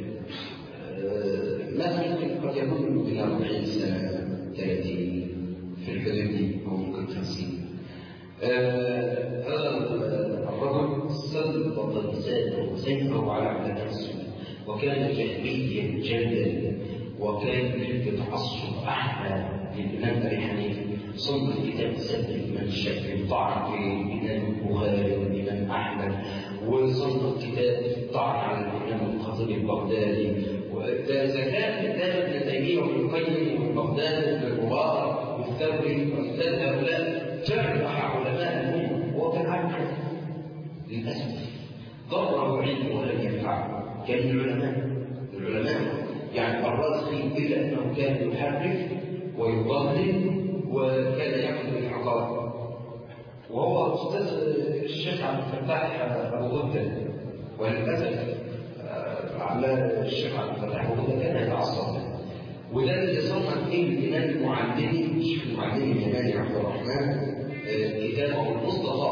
ما ممكن قد يكون من أربعين سنة ثلاثين في الحدود دي، أو ممكن خمسين. هذا آه الرجل سلط لسانه سيفه على علماء السنه، وكان جهميا جدا، وكان بتعصب احمد للامام ابي حنيفه. صنف كتاب سد الامام الشافعي طعن في الامام البخاري والامام احمد، وصنف كتاب طعن على الامام الخطيب البغدادي، وده زكاه كتاب ابن تيميه وابن القيم والبغدادي وابن المبارك والثوري وامثال هؤلاء جرح علماء الأمة، وكان عبد للأسف ضره علمه ولم ينفعه. كان العلماء العلماء يعني الراسخي إلا أنه كان يحرف ويضلل وكان يأخذ بالحقائق. وهو أستاذ الشيخ عبد الفتاح أبو غدة، وللأسف على الشيخ عبد الفتاح أبو غدة كان يتعصب، وده اللي صنع فيه الإمام المعلمي الشيخ المعلمي اليماني عبد الرحمن كتابه المصطفى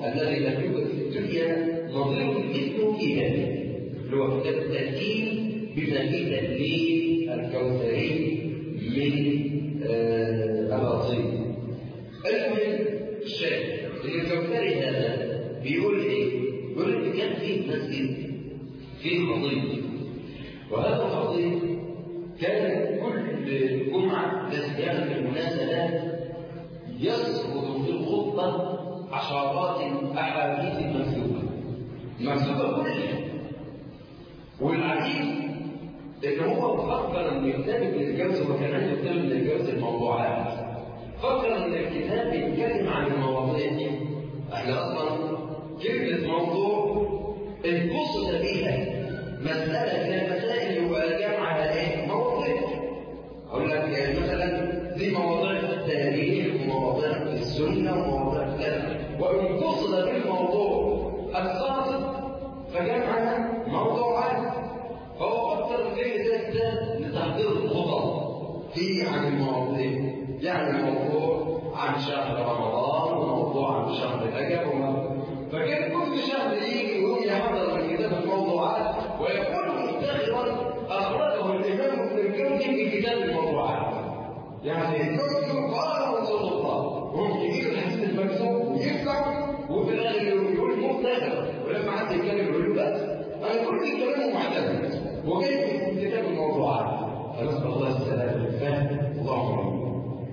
الذي لم يوجد في الدنيا نظير مثله في هذا، اللي هو كتاب التأكيد بما فيه تدليل الكوثري من الأصيل. المهم الشاهد ان الكوثري هذا بيقول ايه؟ بيقول ان كان فيه مسجد فيه خطيب، وهذا الخطيب كان كل جمعه لصيام المناسبات يسقط في الخطبه عشرات الاحاديث المكتوبه المكتوبه كلها. والعجيب ان هو فكر ان كتاب ابن الجوزي، وكان عنده كتاب ابن الجوزي الموضوعات، فكر ان الكتاب بيتكلم عن المواضيع دي. احنا اصلا كلمه موضوع انقصد بها مساله من المسائل يبقى جمع على ايه؟ مواضيع. اقول لك يعني مثلا دي مواضيع في التاريخ ومواضيع في السنه ومواضيع في كذا، وانقصد بالموضوع القاصد فجمعها موضوعات. فهو فكر في ده لتحضير الخطط في عن المواضيع، يعني موضوع عن شهر رمضان وموضوع عن شهر رجب، فكان كل شهر يجي وهو يحضر من كتاب الموضوعات ويكون مفتخرا اخرجه الامام ابن الجوزي في كتاب الموضوعات. يعني الجوزي قال رسول الله وهم يجيبوا الحديث المكتوب ويسمع وفي الاخر يقول مفتخر، ولما حد يتكلم يقول له بس انا كل كلامه معتمد وجاي في كتاب الموضوعات. فنسال الله السلامه والفهم. اللهم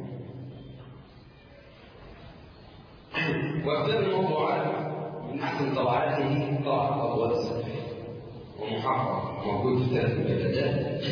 وكتاب الموضوعات من احسن طبعاته طبعه اضواء السلف ومحقق موجود في ثلاث مجلدات.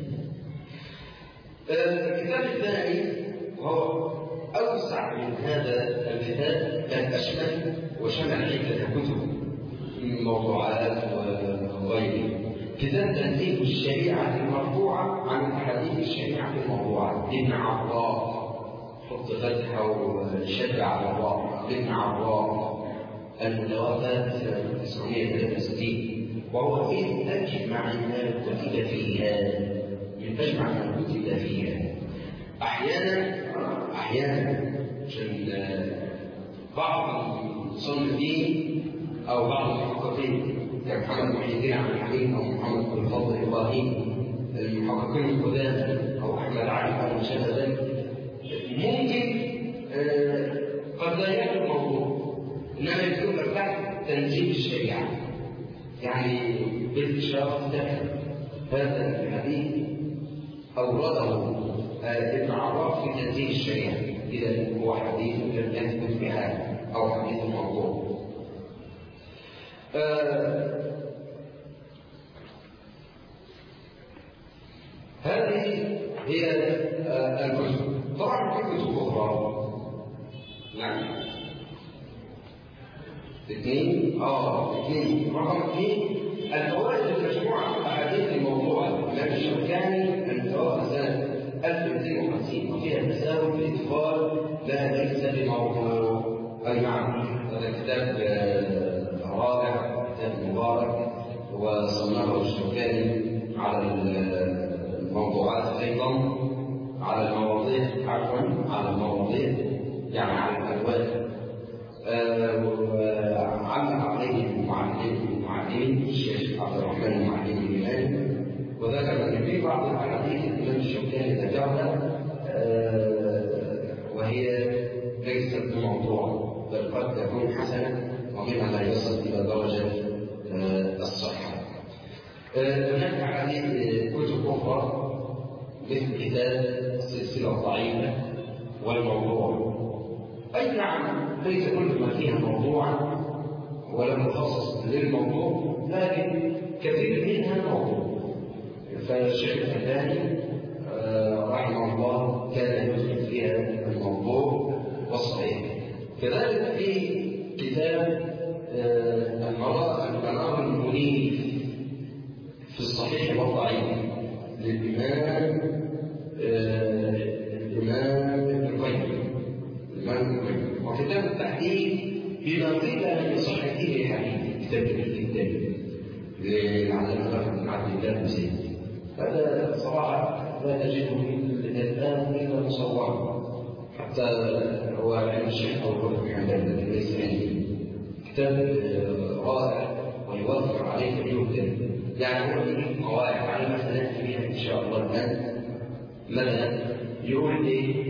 الكتاب الثاني وهو اوسع من هذا الكتاب، كان اشمل وشمل عده كتب من موضوعات وغيره. كتاب تنزيل الشريعه المرفوعه عن احاديث الشريعه الموضوعه ابن عراق، حط فتحه وشد على الراء، ابن عراق المتوفى سنه تسعمائة وثلاثة وستين، وهو من اجمع ما كتب فيها، من اجمع ما كتب فيها. احيانا احيانا عشان بعض المصنفين او بعض المحققين كمحمد محي الدين عبد الحميد او محمد بن فضل ابراهيم المحققين القدامى او احمد علي او ما شابه ذلك، ممكن آه قد لا يكون الموضوع، انما يكون تحت تنزيل الشريعه، يعني بالاشاره ذكر هذا الحديث اورده ابن عراق في تنزيل الشريعه، اذا هو حديث لم يثبت بهذا او حديث موضوع. آه هذه هي آه الكتب. طبعا في كتب اخرى. نعم اثنين اه اثنين رقم اثنين الفوائد المجموعه في احاديث الموضوع الامام الشوكاني المتوفى سنه ألف ومئتين وخمسين، وفيها تساهل في ادخال لا ليس بموضوع. اي نعم هذا الكتاب رائع، كتاب مبارك، وصنفه الشوكاني على الموضوعات ايضا، على المواضيع عفوا على المواضيع يعني على الالوان. وعلق عليه المعلم المعلمين الشيخ عبد الرحمن المعلم اليماني، وذكر ان في بعض الاحاديث الامام الشوكاني ذكرها وهي ليست بموضوع، بل قد تكون حسنه ومنها لا يصل الى درجه الصحه. هناك احاديث كتب اخرى مثل كتاب السلسله الضعيفه والموضوع. اي نعم ليس كل ما فيها موضوعا ولا مخصص للموضوع، لكن كثير منها موضوع. فالشيخ الألباني رحمه الله كان يدخل فيها الموضوع والصحيح. كذلك في كتاب المنار المنيف في الصحيح والضعيف للإمام الإمام ابن القيم الإمام ابن القيم، وكتاب التحديث بما قيل من صحته الحديث، كتاب جدا للعلامة بن عبد الله المسيح. هذا صراحة لا تجده الآن إلا مصورا، حتى هو عند الشيخ أو الرب عندنا ليس عندي، كتاب رائع ويوفر عليك جهدا. يعني هو يجيب قواعد على مثلا فيها ان شاء الله الان مثلا يقول ايه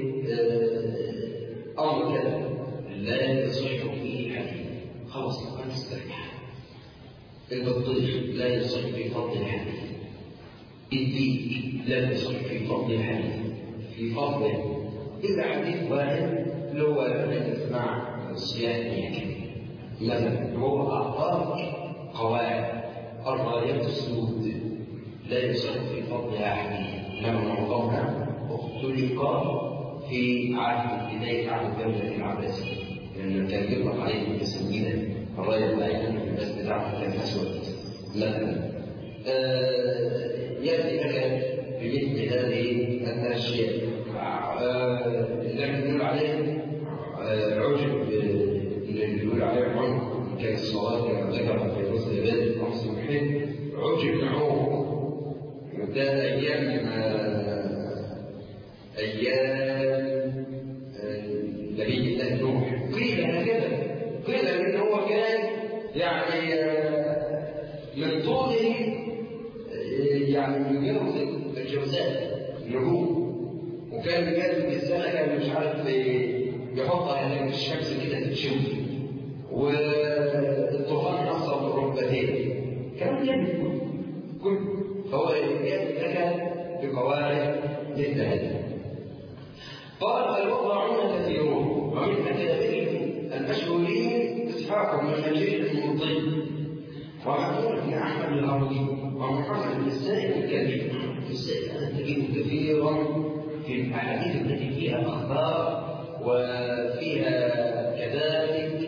امر كذا لا يصح فيه حديث، خلاص ما تستريح. البطيخ لا يصح في فضل الحديث، الديك لا يصح في فضل الحديث، في فضله إذا حديث واحد اللي هو لما تسمع الصيام يحكي مثلا هو أعطاك قواعد الرايات السود لا يصح في فضلها حديث، لما معظمها اختلق في عهد بداية عهد الدولة العباسية، لأن كان يطلق عليه بسمينة الراية بتاعتهم البس بتاعها كان أسود مثلا. آه يأتي لك بمثل هذه الأشياء اللي احنا بنقول عليه عجب، اللي بنقول عليه عنق كان الصلاة كما ذكر في رسل العباد خمس محيط عجب نعوم. ده أيام أيام نبي الله نوح، قيل هكذا، قيل إن هو كان يعني من طوله يعني يجوز الجوزاء النجوم، وكان بجانب السنة كان مش عارف يحطها يعني في الشمس كده تتشوي، والطوفان حصل ركبتين كان يعمل كل فهو يأتي لك بقواعد مثل هذه. قال الوضعون كثيرون ومن أكابرهم المشهورين إسحاق بن مجيد المطيب ومحمود بن أحمد العربي ومحمد بن السائب الكبير. في السائب هذا تجد كثيرا في الأحاديث التي فيها أخبار وفيها كذلك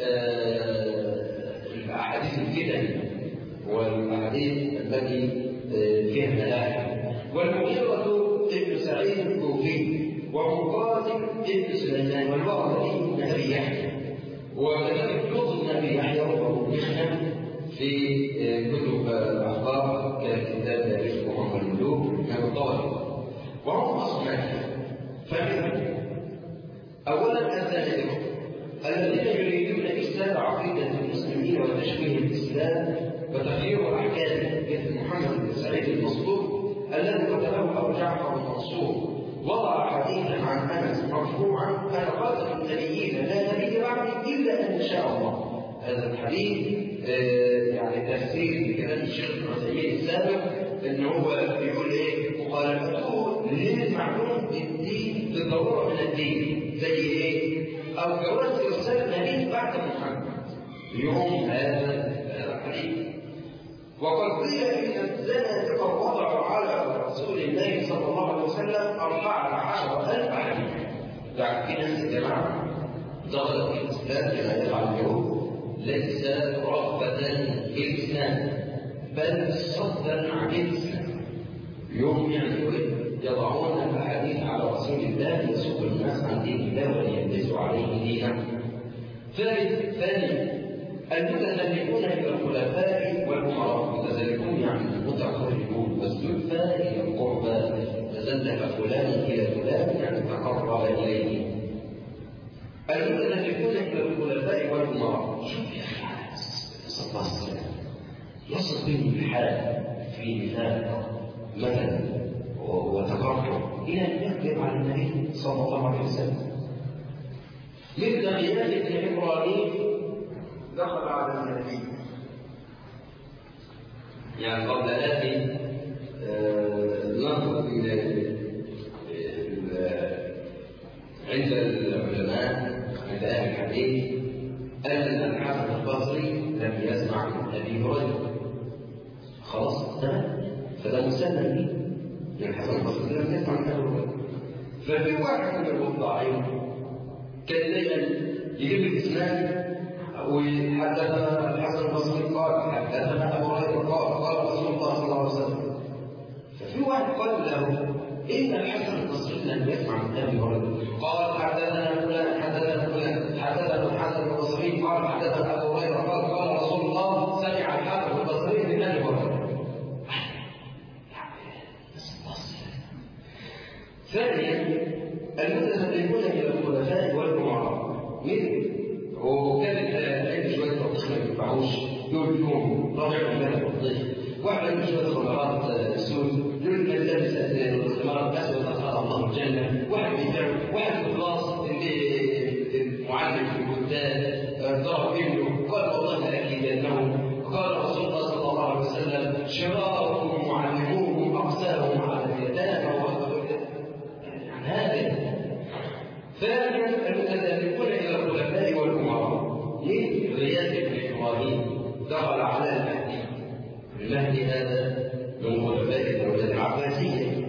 الأحاديث الفتن والأحاديث التي فيها ملاحم. والمغيرة ابن سعيد الكوفي ومقاتل ابن سليمان والوغري بن أبي يحيى وكذلك لوط بن أبي يحيى وأبو مخنم في كتب الأخبار ككتاب تاريخ محمد الملوك من الطوارئ. وهم أصناف. فمن أولا الزاندقة الذين يريدون إفساد عقيدة المسلمين وتشويه الإسلام وتغيير أحكامه مثل محمد بن سعيد المصدوق الذي قتله أبو جعفر المنصور وضع حديثا عن أنس مرفوعا أنا قاتل النبيين لا نبي بعدي إلا أن شاء الله. هذا الحديث آه يعني تفسير لكلام الشيخ العثيمين السابق ان هو بيقول ايه مخالفته للمعلوم بالدين بالضروره من الدين زي ايه او جواز ارسال النبي بعد محمد يوم هذا الحديث. وقد قيل ان الزنادقه وضعوا على رسول الله صلى الله عليه وسلم أربعة عشر ألف حديث. يعني في ناس الجماعه دخلت في الاسلام كما يفعل اليهود ليس رغبة في الإسلام بل صدا عن الإسلام. يوم يعملوا يضعون الأحاديث على رسول الله يسوق الناس عن دين الله وليلبسوا عليه دينه. ثالث ثاني المتزلفون إلى الخلفاء والأمراء، المتزلفون يعني المتقربون والزلفى إلى القربى، تزلف فلان إلى فلان يعني تقرب إليه. المتزلفون إلى الخلفاء والأمراء، شوف يا أخي صلى الله عليه وسلم يصل بهم الحال في نفاق مثلا وتقرب إلى أن يكذب على النبي صلى الله عليه وسلم. مثل غياب ابن إبراهيم دخل على النبي يعني قبل هذه ننظر إلى عند العلماء عند أهل الحديث أن الحسن البصري لم يسمع من أبي هريرة خلاص تمام، فده مسلم به لأن الحسن البصري لم يسمع من أبي هريرة. ففي واحد من الوضاعين كان دايما يجيب الإسناد وحدثنا الحسن البصري قال حدثنا أبو هريرة قال قال رسول الله صلى الله عليه وسلم. ففي واحد قال له إن الحسن البصري لم يسمع من أبي هريرة قال حدثنا فلان حدثنا فلان حدثنا الحسن البصري قال حدثنا أبو هريرة قال قال رسول الله سمع الحسن البصري من أبي هريرة. ثانيا المتزلفون إلى الخلفاء والأمراء من وكانت عندي شوية دول فيهم رابع المال والضيف، واحد من شويه خمرات السود، دول من لبست خمرات اسود ادخل الله الجنه، واحد بيبيع، واحد بالخاص معلم في الكتاب ضرب ابنه قال والله لاكيدنهم، قال رسول الله صلى الله عليه وسلم شراركم ومعلموهم اقسامهم على اليتامى عن هذا. ثانيا المتذللون الى الخلفاء والامراء، من غياث بن ابراهيم دخل على المهدي، المهدي هذا من خلفاء الدوله العباسيه،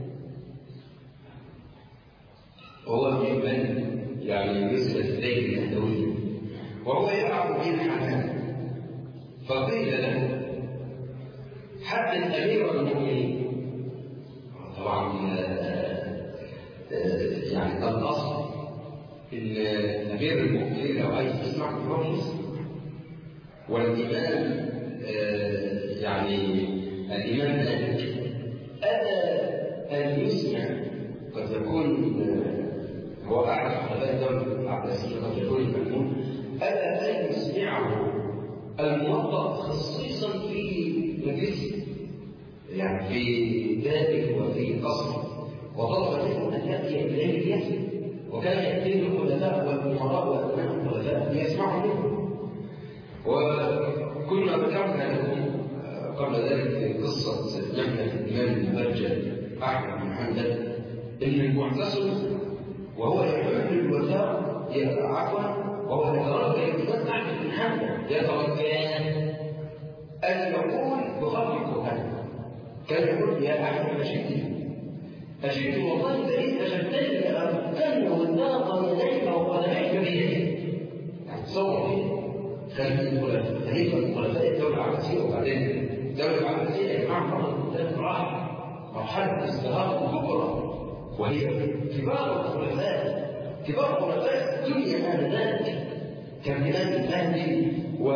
وهو ممن يعني يثبت اليه النهدويه، وهو يلعب به الحمام. فقيل له حدث امير المؤمنين، طبعا يعني الاصل ان امير المؤمنين لو عايز تسمع فهو يسمع، والامام يعني الامام مالك ابى ان يسمع، قد يكون هو احد خلفاء الدوله العباسيه، قد يكون المأمون، ابى ان يسمعه الموضع خصيصا في مجلسه، يعني في بابه وفي قصره، وطلب منه ان ياتي اليه ليسمع، وكان ياتي الخلفاء والامراء وابناء الخلفاء ليسمعوا منه. وكنا ذكرنا لكم قبل ذلك في قصه لجنه الامام المبجل احمد بن حنبل ان المعتصم وهو يحمل الوثاق عفوا وهو يترجى الإمام أحمد بن حنبل يترجى أن يقول بخطر القرآن، كان يقول يا أحمد أجبني أجبت والله فإن أجبتني لأركن وثاق يديك وقدميك بيديك. يعني تصور خليفة الخلفاء خليفة الخلفاء الدولة العباسية، وبعدين الدولة العباسية يا جماعة مرة قدام راحة مرحلة ازدهار كبرى، وهي كبار الخلفاء كبار خلفاء الدنيا آنذاك كالإمام المهدي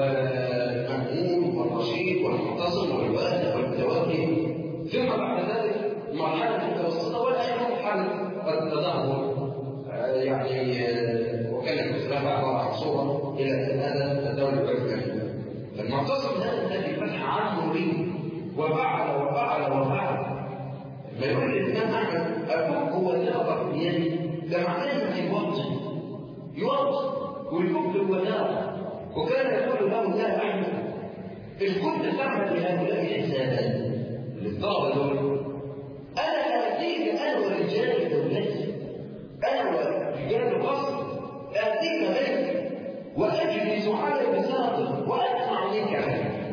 والمأمون والرشيد والمعتصم والوالد والمتوكل، ثم بعد ذلك مرحلة متوسطة والآن مرحلة قد تظهر يعني وكانت الخلافة عبارة عن صورة إلى أن هذا الدولة الكاملة. المعتصم هذا الذي فتح عنه لي وفعل وفعل وفعل، ما يقول الإمام أحمد أبوك هو ثابت بيدي، ده معناه انه يوطي يوطي ويفك الوداع. وكان يقول له يا احمد ان كنت تعمل لهؤلاء حسابا للطلبه دول، انا اتيك انا ورجال دولتي، انا ورجال قصر اتيك بيتي واجلس على بساطه واسمع منك عنك.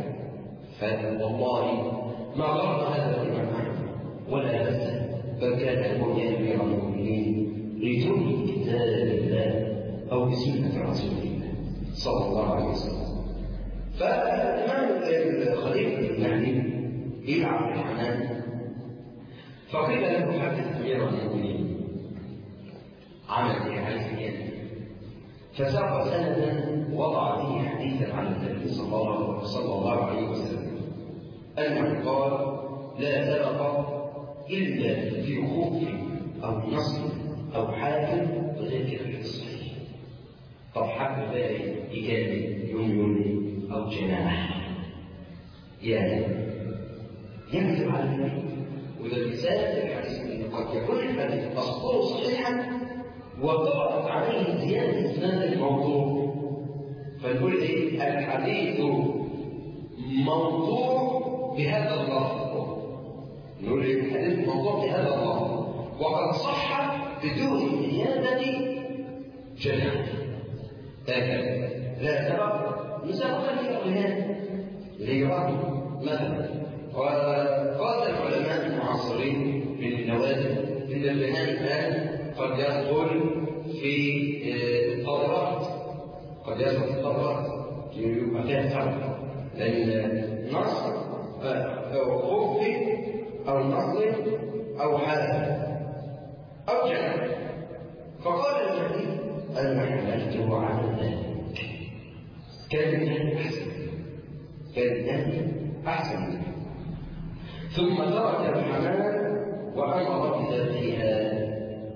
فوالله ما غرق هذا الامام احمد ولا نفسه، بل كان يقول يا امير المؤمنين لتؤمن كتاب الله او بسنه رسول الله صلى الله عليه وسلم. فالامام الخليفه المهدي يلعب في الحمام، فقيل له حدث امير المؤمنين عمل ايه عايز يعمل، فساق سندا وضع فيه حديثا عن النبي صلى الله عليه وسلم انه قال لا سرق الا في خوف او نصر أو حاكم بغير كده الصحيح. طب حاكم بقى إيجابي يمين أو جناح يعني يكذب على النبي، وده المثال الحديث إنه قد يكون الحديث مصدره صحيحا وطرأت عليه زيادة إسناد الموضوع، فنقول إيه الحديث موضوع بهذا اللفظ، نقول إيه الحديث موضوع بهذا اللفظ وقد صح بدون زيادة جناح. هكذا لا سبب مسابقة في القيام ليراد مثلا. وقال العلماء المعاصرين من النوادر ان الرهان الان قد يدخل في الطلبات، قد يدخل في الطلبات يبقى فيها فرق، لان نص او خوف او نصر او حاله أو جنة. فقال النبي أنا حملته على ذلك، كان النبي أحسن كان النبي أحسن ثم ترك الحمام وأمر بذبحها.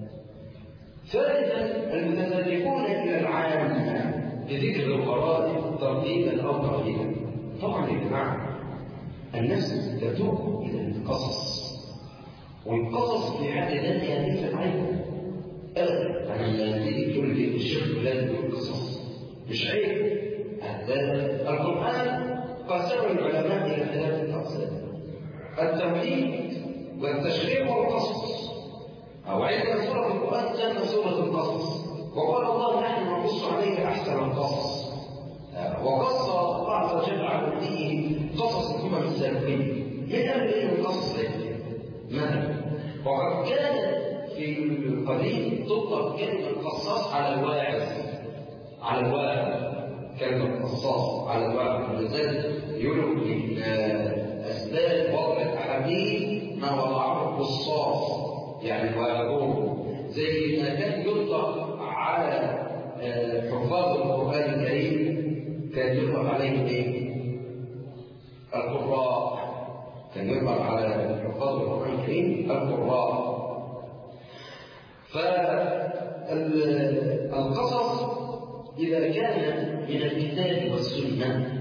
ثالثا المتسلفون إلى العامة بذكر الفرائض ترتيبا أو ترتيبا، طبعا يا جماعة الناس تتوق إلى القصص، والقصص في حد ذاتها ليست عيبا أبدا. يعني لما تيجي تقول لي الشيخ فلان بيقول قصص مش عيب. القرآن قسم العلماء إلى ثلاثة أقسام: التوحيد والتشريع والقصص. أو عندنا سورة القرآن تسمى سورة القصص، وقال الله نحن نقص عليك أحسن القصص. وقص الله عز وجل على نبيه قصص الأمم السابقين من أهل العلم القصص ذلك. مثلا وقد كان في القديم تطلق كلمة قصاص على الواعظ، على الواعظ كلمة قصاص على الواعظ. ولذلك يقولوا من أسباب وضع الأحاديث ما وضعه القصاص يعني الواعظون، زي ما كان يطلق على حفاظ القرآن الكريم كان يطلق عليهم ايه؟ القراء. كان يطلق على حفاظ القرآن الكريم القراء. فالقصص إذا كان من الكتاب والسنة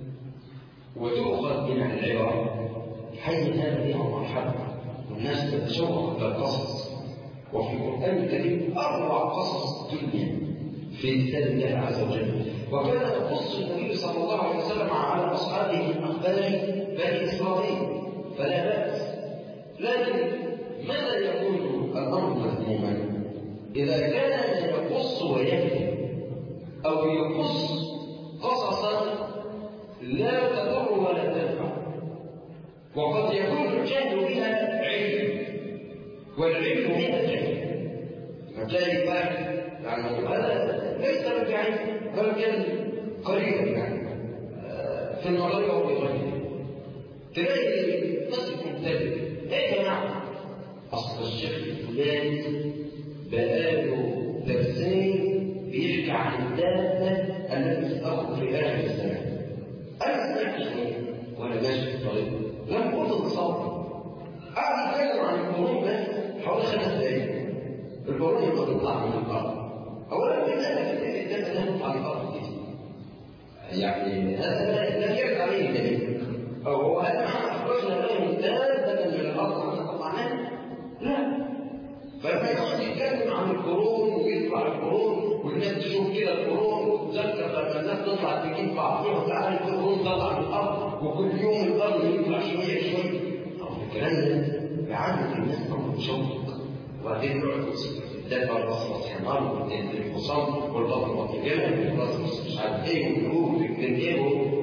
وتؤخذ من العبر حي هذا بها مرحبا، والناس تتشوق إلى القصص. وفي القرآن الكريم أروع قصص الدنيا في كتاب الله عز وجل. وكان يقص النبي صلى الله عليه وسلم على أصحابه من أخبار بني إسرائيل فلا بأس. لكن ماذا يكون الأمر مذموما؟ إذا كان يقص ويكذب أو يقص قصصا لا تضر ولا تنفع، وقد يكون الجهل بها علم والعلم بها جهل. فتلاقي فاهم يعني هذا ليس بالبعيد بل كان قريبا يعني في المغرب او بغيره. تلاقي ناس مبتدئ ايه يا جماعه اصل الشيخ الفلاني بقاله درسين بيحكي عن الدابه التي ستخرج في اخر الزمان. انا سمعت شيء وانا ماشي في الطريق لم كنت اتصور قاعد يتكلم عن القرون بس حوالي خمس دقايق. القرون لما تطلع من الارض اولا بما ان الدابه لا تطلع من الارض كتير يعني هذا لا يرد عليه دليل. او هو هل معنى اخرجنا لهم دابه من الارض عشان تطلعناها؟ لا. فلما يقعد يتكلم عن القرون ويطلع القرون والناس تشوف كده القرون وتتذكر لما الناس تطلع تجيب بعضها وتعالى القرون تطلع من الارض وكل يوم الارض يطلع شويه شويه. الكلام ده بيعمل الناس امر مشوق. وبعدين يقعد الدابه الرصاص حمار والحصان والبطن والجمل والراس مش عارف ايه والنور والجن ايه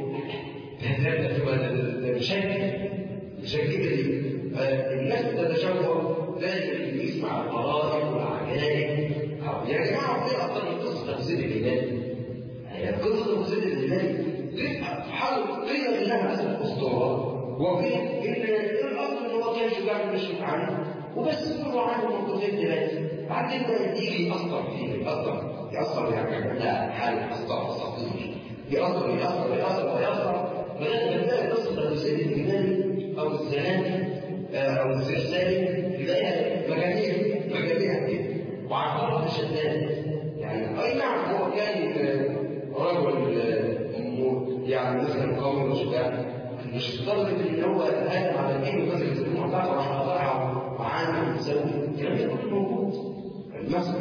ده تبقى مشاكل مشاكل. الناس تتشوق دايما اللي يسمع القرائن والعجائب. يا جماعه في اصلا قصه تفسير الهلال، هي قصه تفسير الهلال دي حقيقه لها اسم اسطوره. وفي ان الاصل ان هو كان شجاع مش عنه وبس كله عنده موقفين ثلاثه. بعدين بقى يجي يأثر فيه يأثر يأثر يعني لا حال أثر أساطير يأثر يأثر يأثر يأثر لغاية ما تلاقي قصة السيد الجناني أو الزناني أو الزرساني تلاقيها مجانين مجانين كده وعقارات شداد. يعني أي نعم هو كان رجل يعني مثلا قوي وشجاع مش لدرجة إن هو هاجم على الدين ومثل يسموه بتاعه راح قطعها وعامل يسوي الكلام ده كله موجود المثل.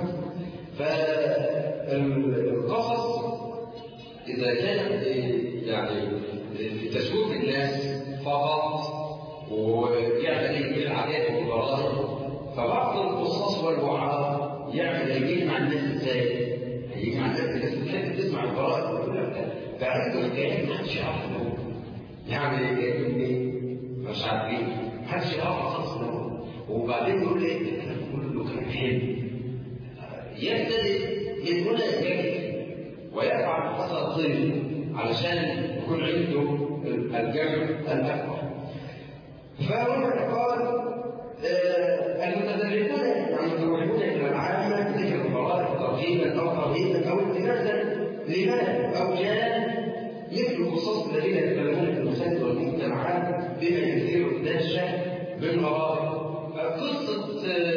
فالقصص إذا كانت يعني في تشويق الناس فقط ويعمل يجيب العادات والبراءة، فبعض القصص والوعاظ يعمل يجيب مع الناس ازاي؟ هيجي مع الناس الناس بتحب تسمع البراءة فعنده الكلام محدش يعرفه يعني ايه مش عارفين محدش يعرف خالص منه. وبعدين يقول ايه الكلام كله كلام حلو يبتدئ من هنا يجري ويفعل اساطير علشان يكون عنده الجمع الاكبر. فهنا قال المتدربون يعني المتوحدون الى العامه ذكر الفرائض ترغيبا او ترهيبا او التماسا لماذا او جاء مثل القصص الذين يتكلمون في المساجد والمجتمعات بما يثير الدهشه بالغرائب. قصه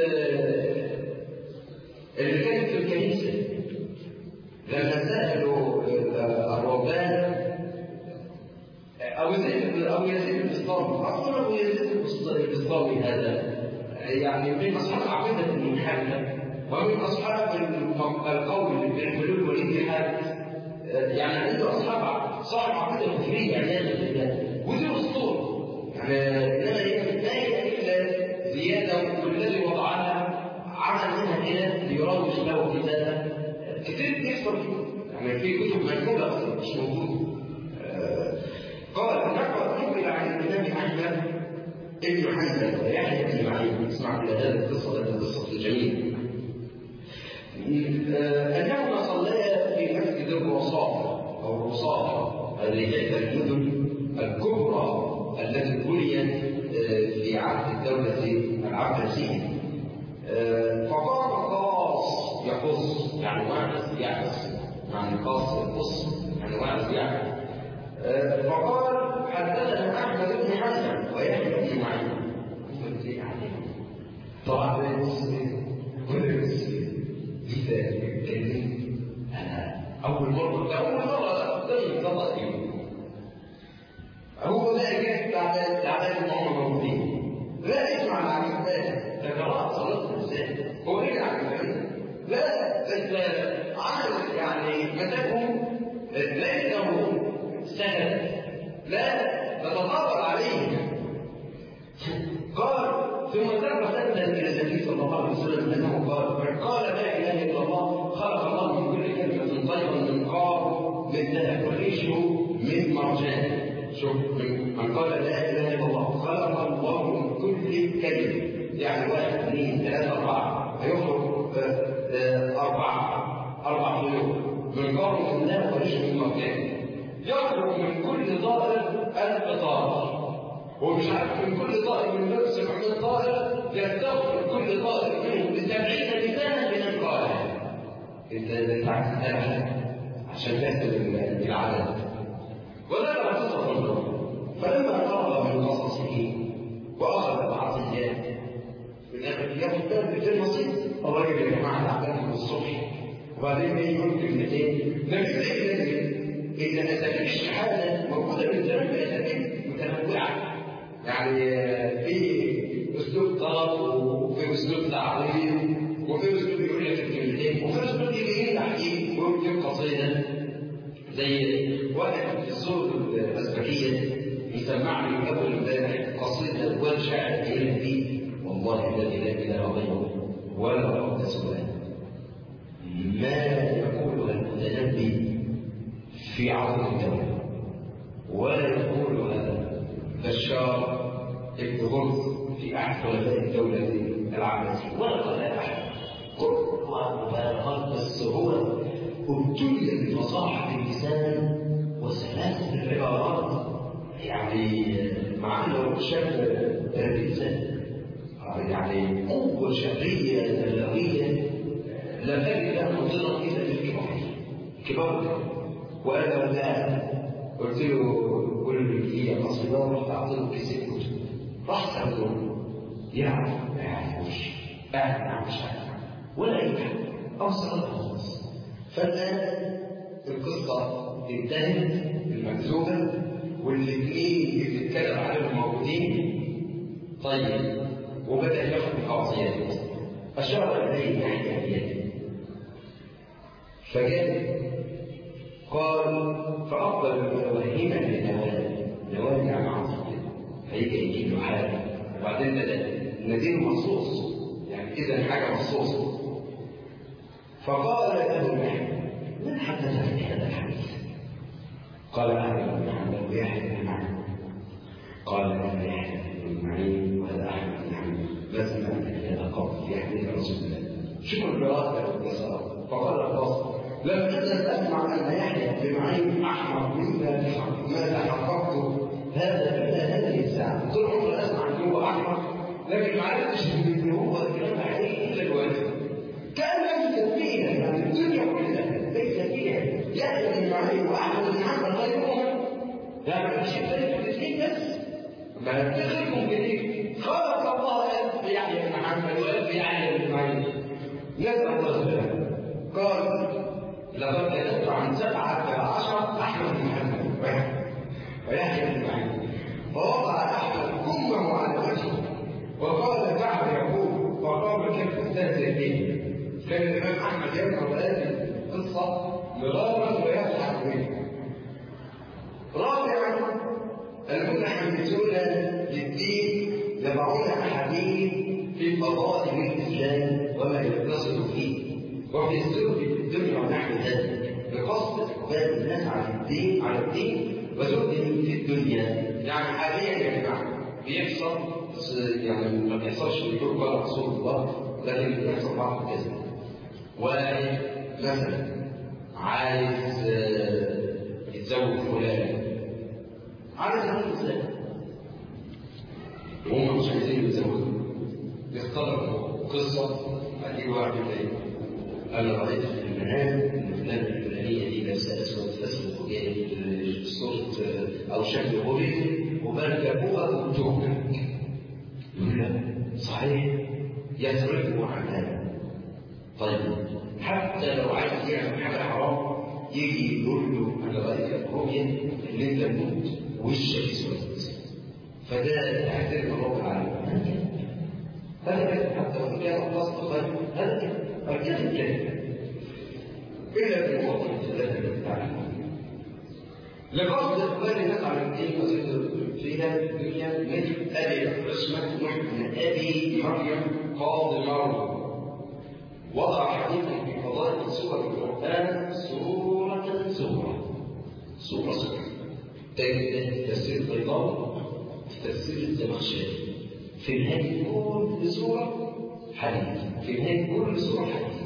اللي كانت في الكنيسه لما سالوا الرهبان البسطامي هذا يعني من أصحاب العقيدة المنحرفة ومن أصحاب القول بالحلول والاتحاد، يعني عنده أصحاب صاحب عقيدة كفرية عياذا بالله، ودي أسطورة يعني إنما هي لا هي إلا زيادة، والذي وضعها عمل منها كده ليروج له كتابة كتير بيحصل يعني في كتب مكتوبة أصلا مش موجودة. قال نقل عن الإمام أحمد ابن حنبل ويحيى بن معين، اسمع إلى هذه القصة القصة الجميلة، أنهما صليا في مسجد الرصافة أو الرصافة، هذه إحدى المدن الكبرى التي بنيت في عهد الدولة العباسية. فقام قاص يقص يعني واعظ يعكس، يعني قاص يقص يعني واعظ يعكس. فقال حدثنا أحمد بن حنبل ويحيى بن معين. قلت يعني طبعا ده المسلمين كل المسلمين إذا كلمة أنا أول مرة أول مرة أقدر أطلع فيه هو لا يجب تعبان تعبان المعمر موجودين لا يسمع العجبات تجرات صلاة الإنسان هو إيه العجبات؟ لا بس عمل يعني متاكم ليس له سند لا تتطاول عليه. قال ثم ذكر سندا الى النبي صلى الله عليه وسلم انه قال من قال لا اله الا الله خلق الله من كل كلمه طيبا من قار من ذهب وريشه من مرجان. شوف من قال لا اله الا الله خلق الله من كل كلمه يعني واحد اثنين ثلاثه اربعه هيخرج اربعه اربع طيور من قار من ذهب وريشه من مرجان يخرج من كل ظاهر ألف طائر ومش عارف من كل طائر من نفس سبعمائة طائر يستغفر كل طائر منهم بسبعين لسانا من القائل. إذا تعرف عشان تحسب العدد وذكر قصة النور فلما قرب من قصصه وأخذ بعض الزياد من آخر ياخد بالك في المصير الراجل يا جماعة تعبان من الصبح وبعدين يقول كلمتين نفس الإيه إذا أساليب الشهادة موجودة من زمان بأساليب متنوعة يعني في أسلوب طلب وفي أسلوب تعظيم وفي أسلوب يقول لك الكلمتين وفي أسلوب يجي تحكيم ويقول قصيدة زي واحد في الصورة الأزبكية يسمعني من أول امبارح قصيدة والشاعر يقول فيه والله الذي لا إله غيره ولا رد سؤال ما يقول المتنبي في عظم الدولة ولا يقول هذا بشار ابن غرز في أحد خلفاء الدولة العباسية ولا قال أحد قرآن مبالغات بس هو ابتلي بفصاحة اللسان وسلاسة العبارات يعني مع أنه شاب اللسان يعني قوة شعرية بلاغية لا تجد لها منظرة إلا للكبار كبار. وأنا لا قلت له قول لي هي قصيدة ورحت أعطيه كيسين كتب راح سألته يعرف ما يعرفوش قاعد ما مش عارف ولا أي حاجة أوصل خالص. فالآن القصة انتهت المكذوبة والاثنين اللي بيتكلم عليهم موجودين. طيب وبدأ ياخد بقاضيات أشار إليه يحيى بيده فجاء قال فأفضل المتوهمة لنوال نوال يعني عصر هيجي يجيب له حاجة وبعدين بدأ نذير مخصوص يعني إذا حاجة مخصوصة. فقال له محمد من حدثك بهذا الحديث؟ قال أحمد بن حنبل ويحيى بن معين. قال هذا يحيى بن معين وهذا أحمد بن حنبل ما سمعت بهذا قط في حديث رسول الله. شكر القراءة والقصار. فقال القاصر لم أزل أسمع أن يحيى بن معين أحمر مما ما تحققت هذا إلا هذه الساعة. طول عمري أسمع أن هو أحمر لكن ما عرفتش أن هو الكلام حقيقي إلا الوالد. كان ليس فيها يعني الدنيا كلها ليس فيها يحيى بن معين وأحمد بن حنبل غيرهم يعني مش يختلف الاثنين بس ما تخلقهم جديد. خلق الله يحيى بن حنبل وقال يحيى بن معين نسأل الله سبحانه. قال لقد كتبت عن سبعة عشر أحمد بن حنبل ويحيى بن معين فوضع أحمد كمه على وجهه للدين يضعون أحاديث في فضائل الإسلام وما يتصل فيه ويصدروا في الدنيا ونحو ذلك بقصد إقبال الناس على الدين على الدين وزهدهم في الدنيا. يعني حاليا يا جماعة بيحصل يعني ما بيحصلش بدون ولا رسول الله، لكن بيحصل بعض الكذب. واحد مثلا عايز يتزوج فلان، عايز يتزوج فلان وهم مش عايزين يتزوجوا، يختاروا قصه هتيجي واحد تاني انا رايت في المنام ان فلان الفلانيه دي لابسه اسود اسود وجايب صوره او شكل غريب وبركبوها وبتوكل. يقول لا صحيح يصرفوا عن هذا. طيب حتى لو عايز يعمل حاجه حرام يجي يقول له انا رايت الرؤيه اللي انت تموت وشك اسود، فده تحذير من رب العالمين. هذا كذب حتى وان كان قصد خير، هذا كذب الكذب كذب الا في الموضوع الثلاثه تعالى لقصد اقبال الناس على الدين وزيد فيها الدنيا مثل ابي عثمان نوح بن ابي مريم قاضي مريم وضع حديثا في فضائل سور القران سوره سوره سوره سوره تجد تفسير البيضاوي تفسير الزمخشري في نهايه كل سوره حديث في نهايه كل سوره حديث.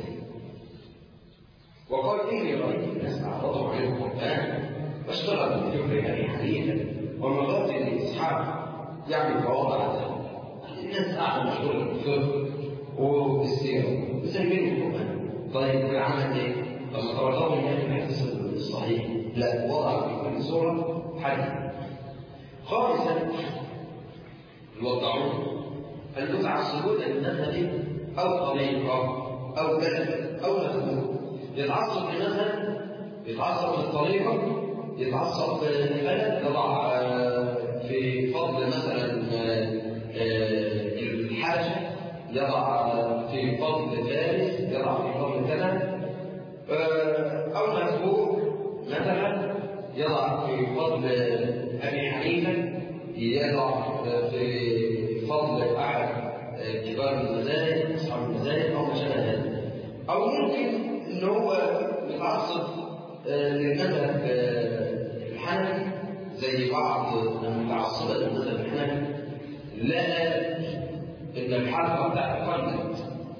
وقال اني رايت الناس اعرضوا عن القران واشتغل بذكر ابي حنيفه ومغازي اسحاق يعني فوضع ذلك. الناس قاعده مشغوله بالفقه وبالسيره مسلمين القران. طيب عمل ايه؟ لما ترضوا من هذا الحديث الصحيح لا وضع في كل سوره حديث. خامسا يوضعون المتعصبون للمذهب او طريقه او بلد او مذهب. يتعصب لمذهب، يتعصب للطريقه، يتعصب للبلد، يضع في فضل مثلا الحاجه، يضع في فضل ثالث، يضع في فضل كذا، او مذهوب مثلا يضع في فضل ابي حنيفه، يضع في فضل احد كبار المذاهب اصحاب المذاهب او ما شابه هذا. او ممكن ان هو يتعصب للمذهب الحنفي زي بعض المتعصبه للمذهب الحنفي لا ان الحلقه بتاعت قلت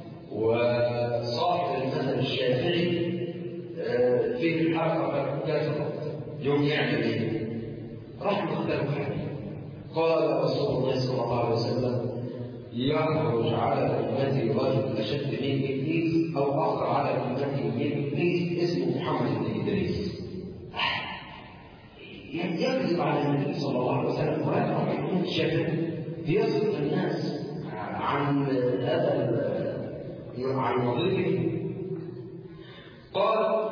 وصاحب المذهب الشافعي فيه الحلقه كذا يوم يعمل ايه؟ راح مختلف حديث قال رسول الله صلى الله عليه وسلم يخرج على امتي رجل اشد من ابليس او اخر على امتي من ابليس اسمه محمد بن ادريس. يكذب على النبي صلى الله عليه وسلم ويقع يكون شبه يصف الناس عن هذا عن وظيفته. قال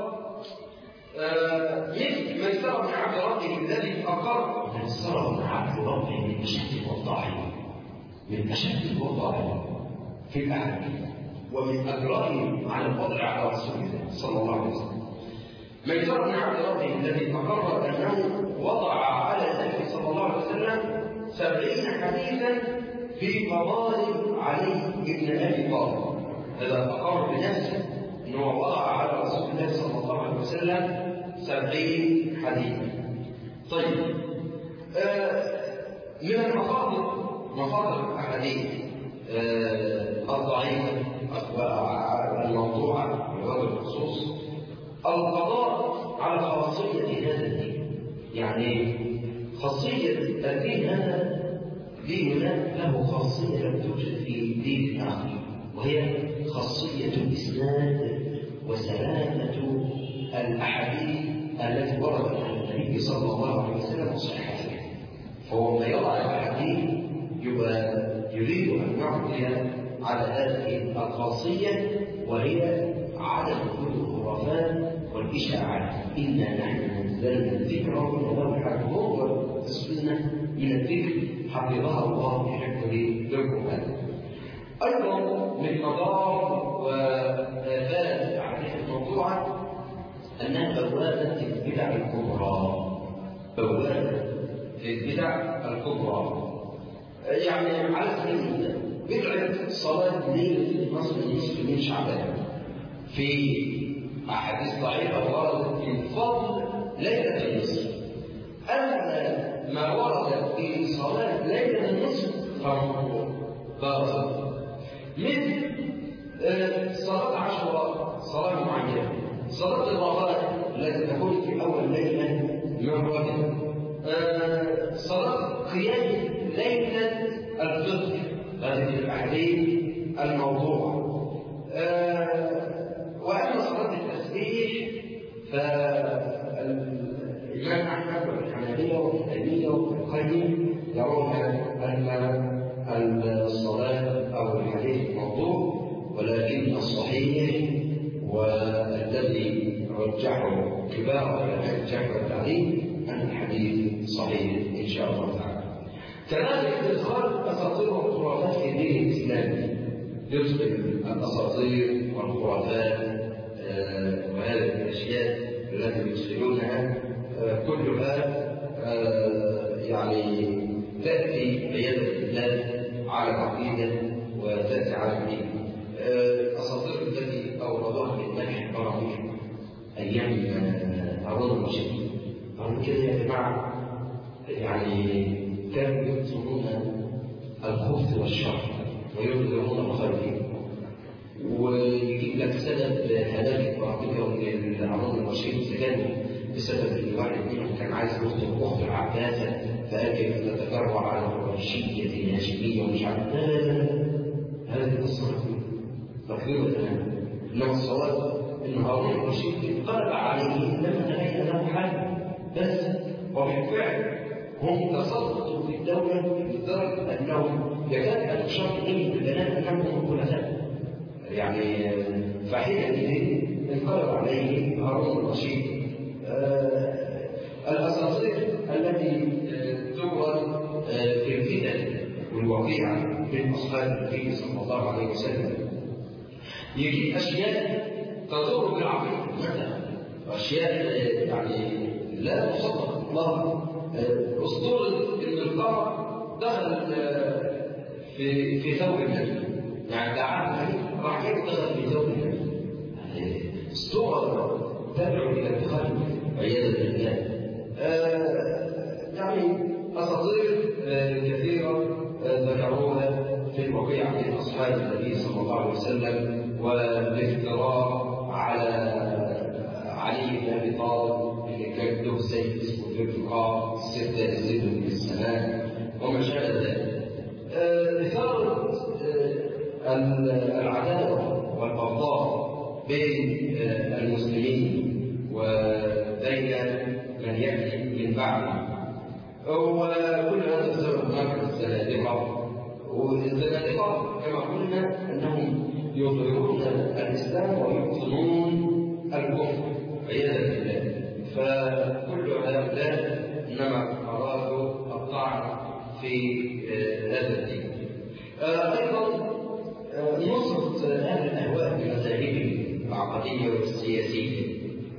مثل من سرى من عبد ربه الذي اقر من سرى من عبد ربه من اشد الوضاعين من اشد الوضاعين في الاحاديث ومن اجرائهم على الوضع على رسول الله صلى الله عليه وسلم. من سرى من عبد ربه الذي اقر انه وضع على النبي صلى الله عليه وسلم سبعين حديثا في فضائل علي بن ابي طالب. هذا اقر بنفسه انه وضع على رسول الله صلى الله عليه وسلم سبعين حديثا. طيب آه من المصادر مصادر الاحاديث آه الضعيفه الموضوعه بهذا الخصوص القضاء على خاصيه هذا الدين. يعني خاصيه الدين هذا ديننا له خاصيه لم توجد في دين اخر، وهي خاصيه الاسناد وسلامه الاحاديث التي وردت عن النبي صلى الله عليه وسلم وصحته. فهو ما يضع الاحاديث يبقى يريد ان يعطي على هذه الخاصيه وهي عدم وجود الخرافات والاشاعات. انا نحن نزلنا الذكر وإنا له لحافظون، والسنه من الذكر حفظها الله في حفظه للقران. ايضا من مضار وآفات عليه الموضوع أنها بوابة البدع الكبرى. بوابة البدع الكبرى يعني على سبيل المثال بدعة صلاة ليلة نصف النصف من شعبان في أحاديث ضعيفة وردت في فضل ليلة النصف. أما ما ورد في صلاة ليلة النصف فهو باطل. مثل صلاة عاشوراء صلاة معينة، صلاة الرغائب التي تكون في أول ليلة من رمضان، صلاة قيام ليلة الفطر هذه الأحاديث الموضوعة. وأما صلاة التسبيح فالإمام أحمد والحنابلة والتيمية والقيم يرون أن الصلاة أو الحديث موضوع، ولكن الصحيح والذي رجحه كبار علماء الجرح والتعديل أن الحديث صحيح إن شاء الله تعالى. كذلك إدخال أساطير والخرافات في الدين الإسلامي، يدخل الأساطير والخرافات آه وهذه الأشياء التي يدخلونها آه كلها آه يعني تأتي عياذا بالله على العقيدة وتأتي على الدين. الأساطير التي أوردوها من ملح البراهيم أيام هارون الرشيد، هم كده يا جماعة يعني كانوا يبطلون الخبث والشر ويظهرون الخير، ويجيب لك سبب هلاك إبراهيم من هارون الرشيد كان بسبب ان واحد منهم كان عايز يخطب اخت العباسه فاجل ان تتجرع على القرشيه الهاشميه ومش عارف. لا لا لا هذه القصه مكذوبه تماما. انما الصواب ان هارون الرشيد انقلب عليه لما تبين له حل بس، وبالفعل هم تسلطوا في الدوله لدرجه انهم يكاد ان يشار اليهم بالبنات انهم خلفاء. يعني فحينئذ انقلب عليه هارون الرشيد. آه الأساطير التي تورد آه في الفتن والوقيعة من أصحاب النبي صلى الله عليه وسلم، يجيب أشياء تضر بالعقل مثلا، وأشياء آه يعني لا تصدق الله. آه أسطورة إن القمر دخل آه في في ثوب النبي، يعني دعاه راح يدخل في ثوب النبي. أسطورة تدعو إلى الدخل عياذا بالله. يعني أساطير كثيرة ذكروها في الوقيعة من أصحاب النبي صلى الله عليه وسلم، والافتراء على علي بن أبي طالب اللي كان له سيف اسمه ذوالفقار الستة يزيد من السماء وما شابه ذلك. إثارة العداوة والبغضاء بين المسلمين وبين من يأتي من بعده، وكل هذا بسبب مكر الزنادقة. والزنادقة كما قلنا أنهم يظهرون الإسلام ويبطنون الكفر عياذا بالله. فكل هؤلاء إنما أرادوا الطعن في هذا الدين. أيضا نصرة أهل الأهواء بمذاهبهم العقدية والسياسية.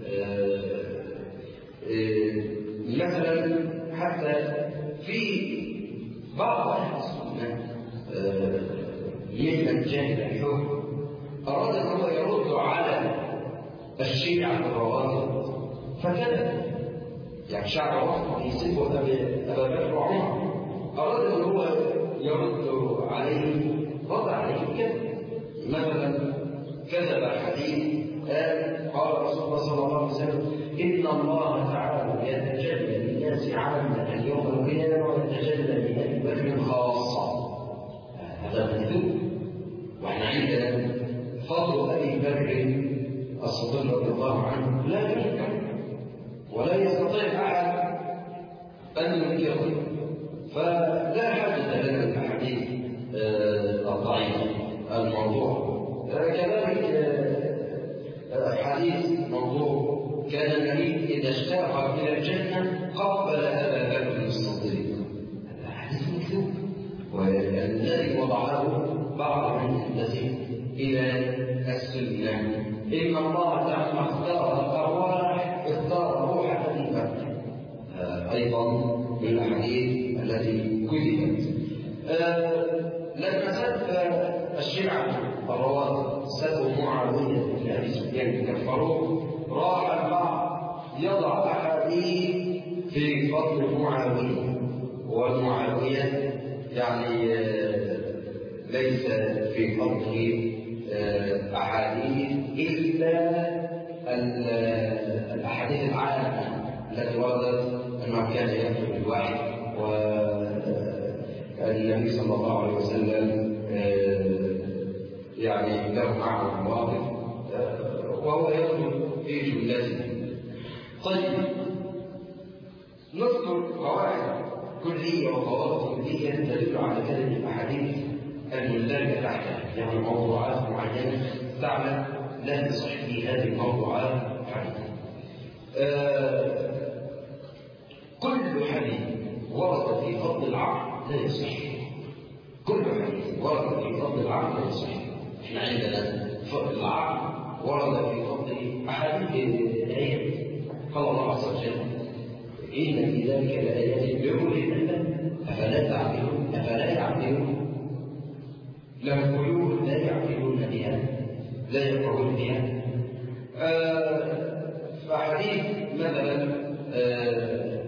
مثلا حتى في بعض أهل السنة ممن جاهد الحكم أراد أن هو يرد على الشيعة الروافض فكذا، يعني شعب الروافض يسبوا أبا بكر وعمر، أراد أن هو يرد عليه رد عليه كذا. مثلا كذب حديث قال قال رسول الله صلى الله عليه وسلم إن الله تعالى يتجلى للناس عامة يوم القيامة ويتجلى لأبي بكر خاصة. هذا مكذوب، وإحنا عندنا فضل أبي بكر الصديق رضي الله عنه لا يمكن ولا يستطيع أحد أن ينكره، فلا حاجة لنا الأحاديث الضعيفة الموضوع. كذلك حديث موضوع كان النبي إذا اشتاق إلى الجنة قبل أبا بكر الصديق. هذا حديث مكذوب، والذي وضعه بعض من ينتسب إلى السنة. إن الله تعالى اختار الأرواح اختار روح أبي بكر، أيضا من الأحاديث التي كذبت. آه لما سب الشيعة الروافض سبوا معاوية بن أبي سفيان كفروه، راح البعض يضع أحاديث في فضل معاوية، ومعاوية يعني آه ليس في فضله آه أحاديث إلا الأحاديث العامة التي وردت أنه كان يكتب الوحي، والنبي صلى الله عليه وسلم يعني له معه مواقف وهو يكتب في جملته. طيب نذكر قواعد كلية وضوابط كلية تدل على كلمة الأحاديث المندرجة تحتها، يعني موضوعات معينة تعمل لا تصح في هذه الموضوعات حديث. آه كل حديث ورد في فضل العقل لا يصح، كل حديث ورد في فضل العقل لا يصح. احنا عندنا فضل العقل ورد في فضل احاديث الايات، قال الله عز وجل ان في ذلك لايات لأولي الالباب افلا تعقلون افلا يعقلون لهم قلوب لا يعقلون بها لا يفقهون بها. آه فحديث مثلا آه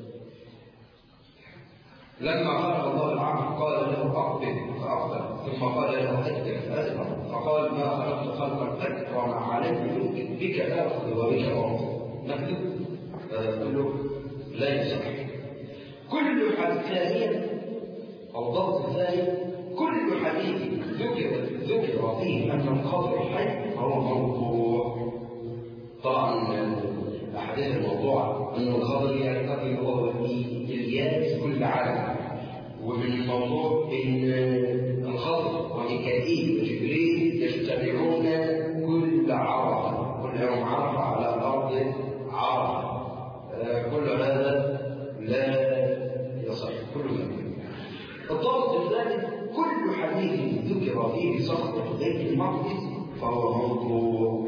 لما خلق الله العقل قال له اقبل فاقبل، ثم قال له ادبر فادبر، فقال ما خلقت خلقا اكرم علي بك اخذ وبك اعطي. نكتب كله لا يصح. كل حديث ثانيا او ضبط ثاني، كل حديث ذكر ذكر فيه ان الخبر حي فهو موضوع. طبعا الاحاديث الموضوع ان الخبر يعتقد هو الياس كل عالم، ومن الموضوع ان الخبر وميكائيل وجبريل يجتمعون كل عرفه، كل يوم عرفه على ارض عرفه. كل هذا لا يصح، كل ذلك. الضابط الثالث كل حديث ذكر فيه سقط بيت المقدس فهو موضوع.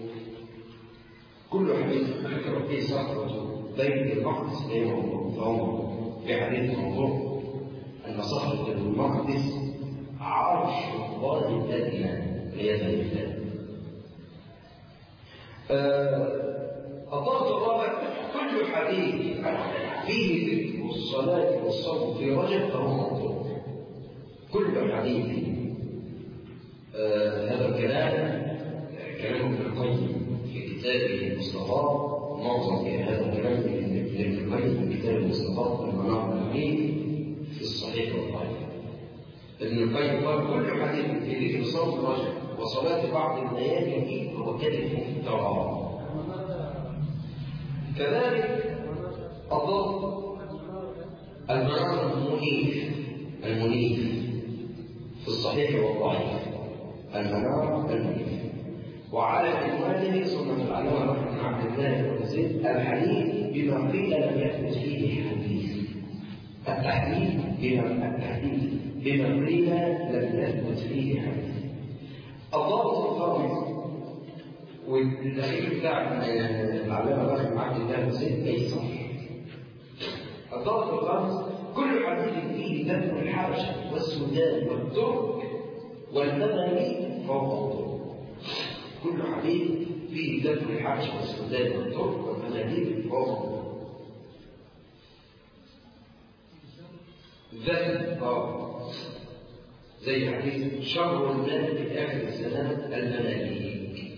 كل حديث ذكر فيه سقط بيت المقدس فهو موضوع. في حديث موضوع أن سقط المقدس عرش الله الأدنى ليد الله. الضابط الرابع كل حديث فيه ذكر الصلاة والصوم في رجب فهو موضوع. كل حديث آه هذا الكلام كلام ابن القيم في كتابه المصطفى، معظم في هذا الكلام لابن القيم في كتاب المصطفى المنار الأمين في الصحيح والضعيف. ابن القيم قال كل حديث في ذكر صوم رجب وصلاة بعض الليالي فيه هو كذب مفترى. كذلك الضبط المنار المنيف المنيف في الصحيح والضعيف، المنار المنيف. وعلى عنوانه سنة العلامة بن عبد الله بن زيد الحديث بما قيل لم يثبت فيه حديث. التحديث بما التحديث بما قيل لم يثبت فيه حديث. الضابط الخامس والدليل بتاع العلامة بن عبد الله بن زيد ايسر. الضابط الخامس كل حديث فيه ذكر الحبشة والسودان والترك والمماليك فهو موضوع. كل حديث فيه ذكر الحبشة والسودان والترك والمماليك فهو موضوع. ذكر زي حديث شر المال في آخر الزمان المماليك.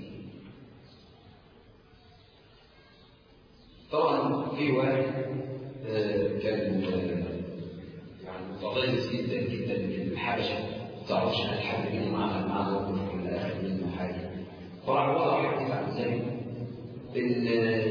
طبعا في واحد آه كان آه يعني متغيظ جدا جدا من الحبشه، ما تعرفش هل حد منهم عمل معاه موقف ولا اخذ منه حاجه. طبعا وضع حديث عن ذلك ان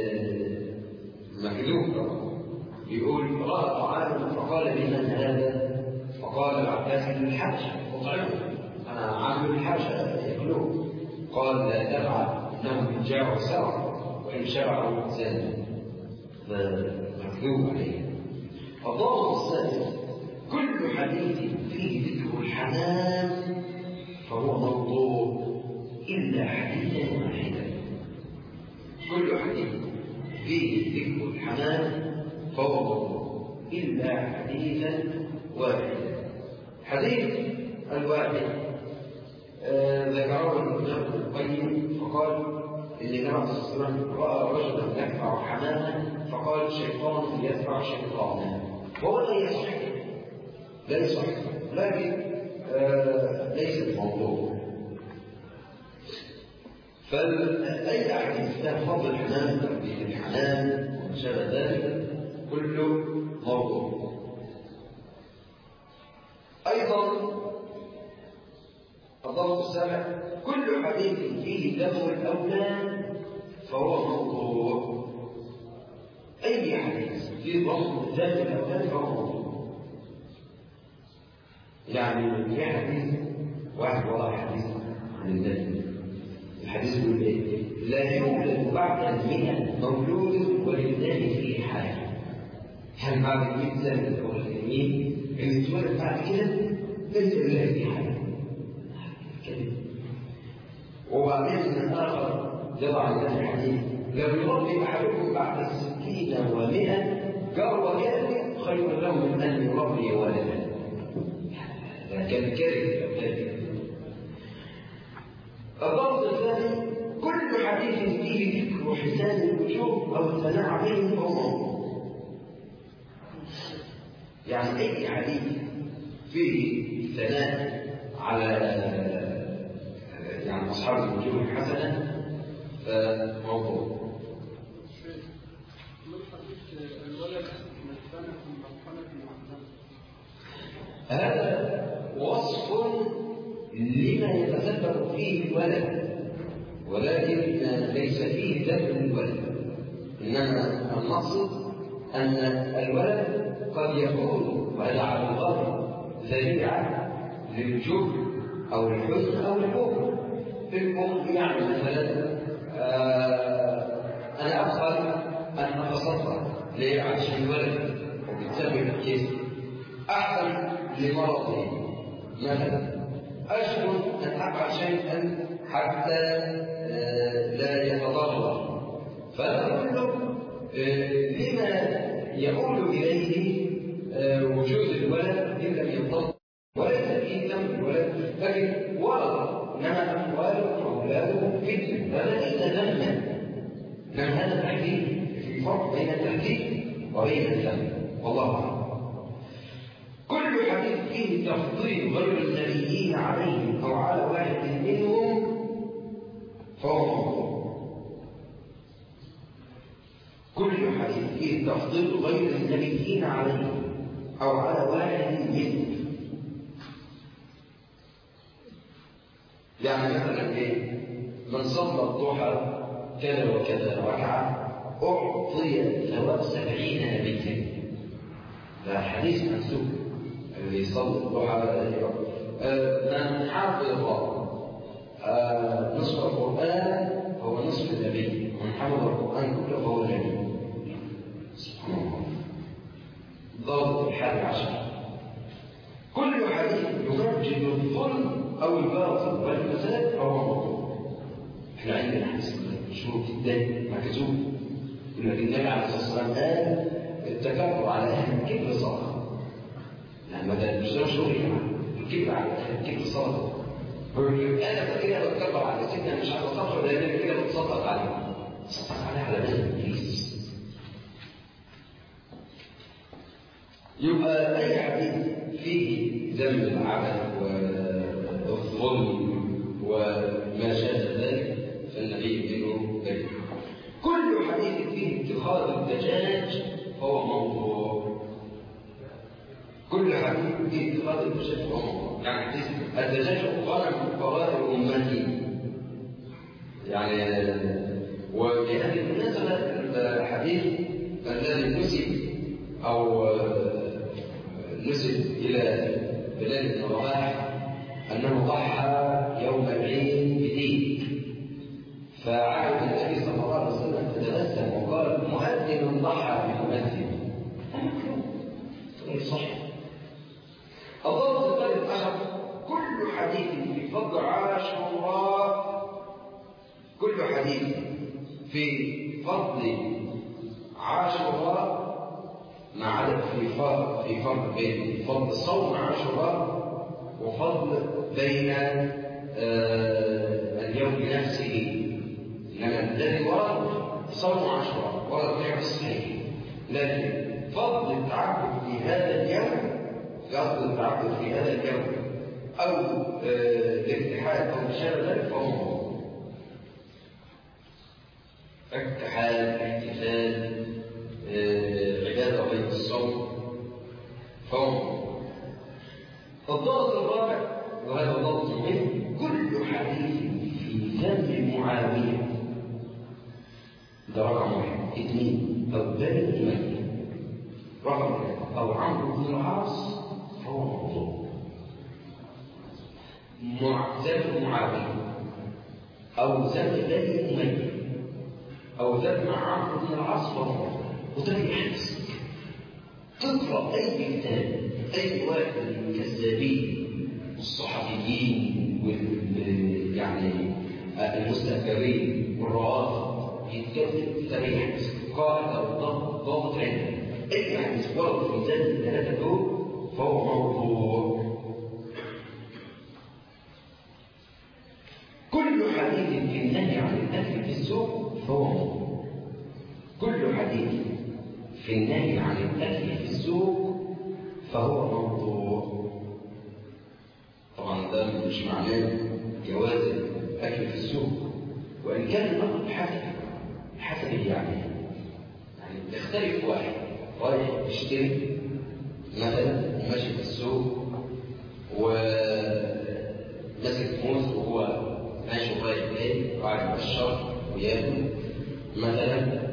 مكذوب بيقول راى طعاما فقال لمن هذا؟ فقال العباس بن الحبشه اطعمه، انا عامل الحبشه ياكلوه. قال لا تفعل انهم جاعوا سوا وان شبعوا زادوا. مكذوب عليه. الضابط السادس كل حديث فيه ذكر الحمام فهو موضوع إلا حديثا واحدا. كل حديث فيه ذكر الحمام فهو موضوع إلا حديثا واحدا. حديث الواحد آه ذكره الإمام ابن القيم فقال إن النبي عليه الصلاة والسلام رأى رجلا يدفع حماما فقال شيطان يدفع شيطانا، وهو لا يصح لا يصح لكن آه ليس الموضوع. فأي أحاديث فيها فضل الحمام تربية الحمام وما شابه ذلك كله موضوع. أيضا الضبط السابع كل حديث فيه دم الأولاد فهو موضوع. أي حديث فيه ضبط دم الأولاد فهو موضوع. يعني في حديث واحد وضع حديث عن النبي، الحديث يقول ايه؟ لا يولد بعد المئة مولود ولله فيه حاجة. هل بعد المئة سنة الأولانيين اللي يتولد بعد كده ليس لله فيه حاجة؟ كذب. وبعدين من آخر يضع لنا الحديث لو يربي أحدكم بعد ستين ومئة جار كامل خير له من أن يربي ولدا. هذا كان كذب كذب. الضبط الثاني كل حديث فيه ذكر حسان الوجوب أو الثناء عليه فهو موضوع. يعني أي حديث فيه ثناء على يعني أصحاب الوجوه الحسنة فموضوع. هذا وصف لما يتسبب فيه الولد، ولكن ليس فيه دم الولد، إنما المقصد أن الولد قد يكون وهذا على الغالب ذريعة للجبن أو الحزن أو الحب. الأم يعني مثلا آه أنا أبخل أن أتصدق ليه؟ عشان الولد وبالتالي الكيس أحسن لمرضه مثلا، أشكر أن أفعل شيئا حتى آه لا يتضرر. فهذا كله آه لما يقول إليه آه وجود الولد إن لم ينتظر وليس فيه دم الولد، لكن ورد إنما أمواله وأولاده فتنة، هذا ليس ذنبا. إنما هذا تحديد، في فرق بين التحديد وبين الذنب، والله أعلم. كل حديث فيه تفضيل غير النبيين عليهم أو على واحد منهم فهو موضوع. كل حديث فيه تفضيل غير النبيين عليهم أو على واحد منهم. يعني مثلا ايه؟ من صلى الضحى كذا وكذا ركعه اعطي ثواب سبعين نبيا. ده حديث منسوب. اللي يصلي الضحى من حافظ آه نصف القران هو نصف النبي، ومن حفظ القران كله فهو النبي. سبحان الله. ضابط الحادي عشر كل حديث يمجد الظلم أو الباطل والفساد فهو موضوع. احنا عندنا حديث مشهور جدا مكتوب يقول لك النبي عليه الصلاة والسلام قال التكبر على أهل الكبر صدقة. يعني ما مش ده شغل الكبر على أهل الكبر صدقة. أنا كده بتكبر على سيدنا مش عارف أصدق لأن كده بتصدق عليه. تصدق عليه على مال إبليس. يبقى أي حديث فيه ذم العبث والظلم وما شابه ذلك فالنبي منه بريء. كل حديث فيه اتخاذ الدجاج فهو موضوع. كل حديث فيه اتخاذ الدجاج فهو موضوع. يعني حديث الدجاج غنم فقراء أمتي. يعني وبهذه المناسبة الحديث الذي نسب أو نسب إلى بلال بن رباح أنه ضحى يوم العيد بديك، فعاد النبي صلى الله عليه وسلم فتبسم وقال مؤذن ضحى بمؤذن. غير صحيح. الضابط الثالث عشر كل حديث في فضل عاشوراء كل حديث في فضل عاشوراء ما عدا في فرق في فرق بين فضل صوم عاشوراء وفضل بين آه اليوم نفسه. إنما الذي ورد صوم عاشوراء ورد في الصحيح، لكن فضل التعبد في هذا اليوم، فضل التعبد في هذا اليوم أو الاتحاد أو مشابه ذلك فهو موضوع. اتحاد، احتفال، عبادة غير الصوم فهو موضوع. الضابط الرابع وهذا الضابط مهم: كل حديث في ذم معاوية، ده رقم واحد. اثنين أو بني أمية، رقم ثلاثة أو عمرو بن العاص فهو موضوع. ذم معاوية أو ذم بني أمية أو ذم عمرو بن العاص فهو موضوع. وده بيحدث تقرأ أي كتاب أي واحد من الكذابين والصحفيين وال يعني المستكبرين والروافض يتكلم تاريخ قاعدة وضبط ضابط علمي، أي حديث ورد في ميزان الثلاثة دول فهو موضوع. كل حديث في النهي عن الأكل في السوق فهو موضوع. كل حديث في النهي عن الأكل في السوق فهو موضوع. طبعا ده مش معناه جواز الأكل في السوق، وإن كان الأمر حسب حسب يعني يعني يختلف. واحد رايح يشتري مثلا ماشي في السوق وماسك موز وهو ماشي رايح جاي وقاعد على الشر وياكل مثلا،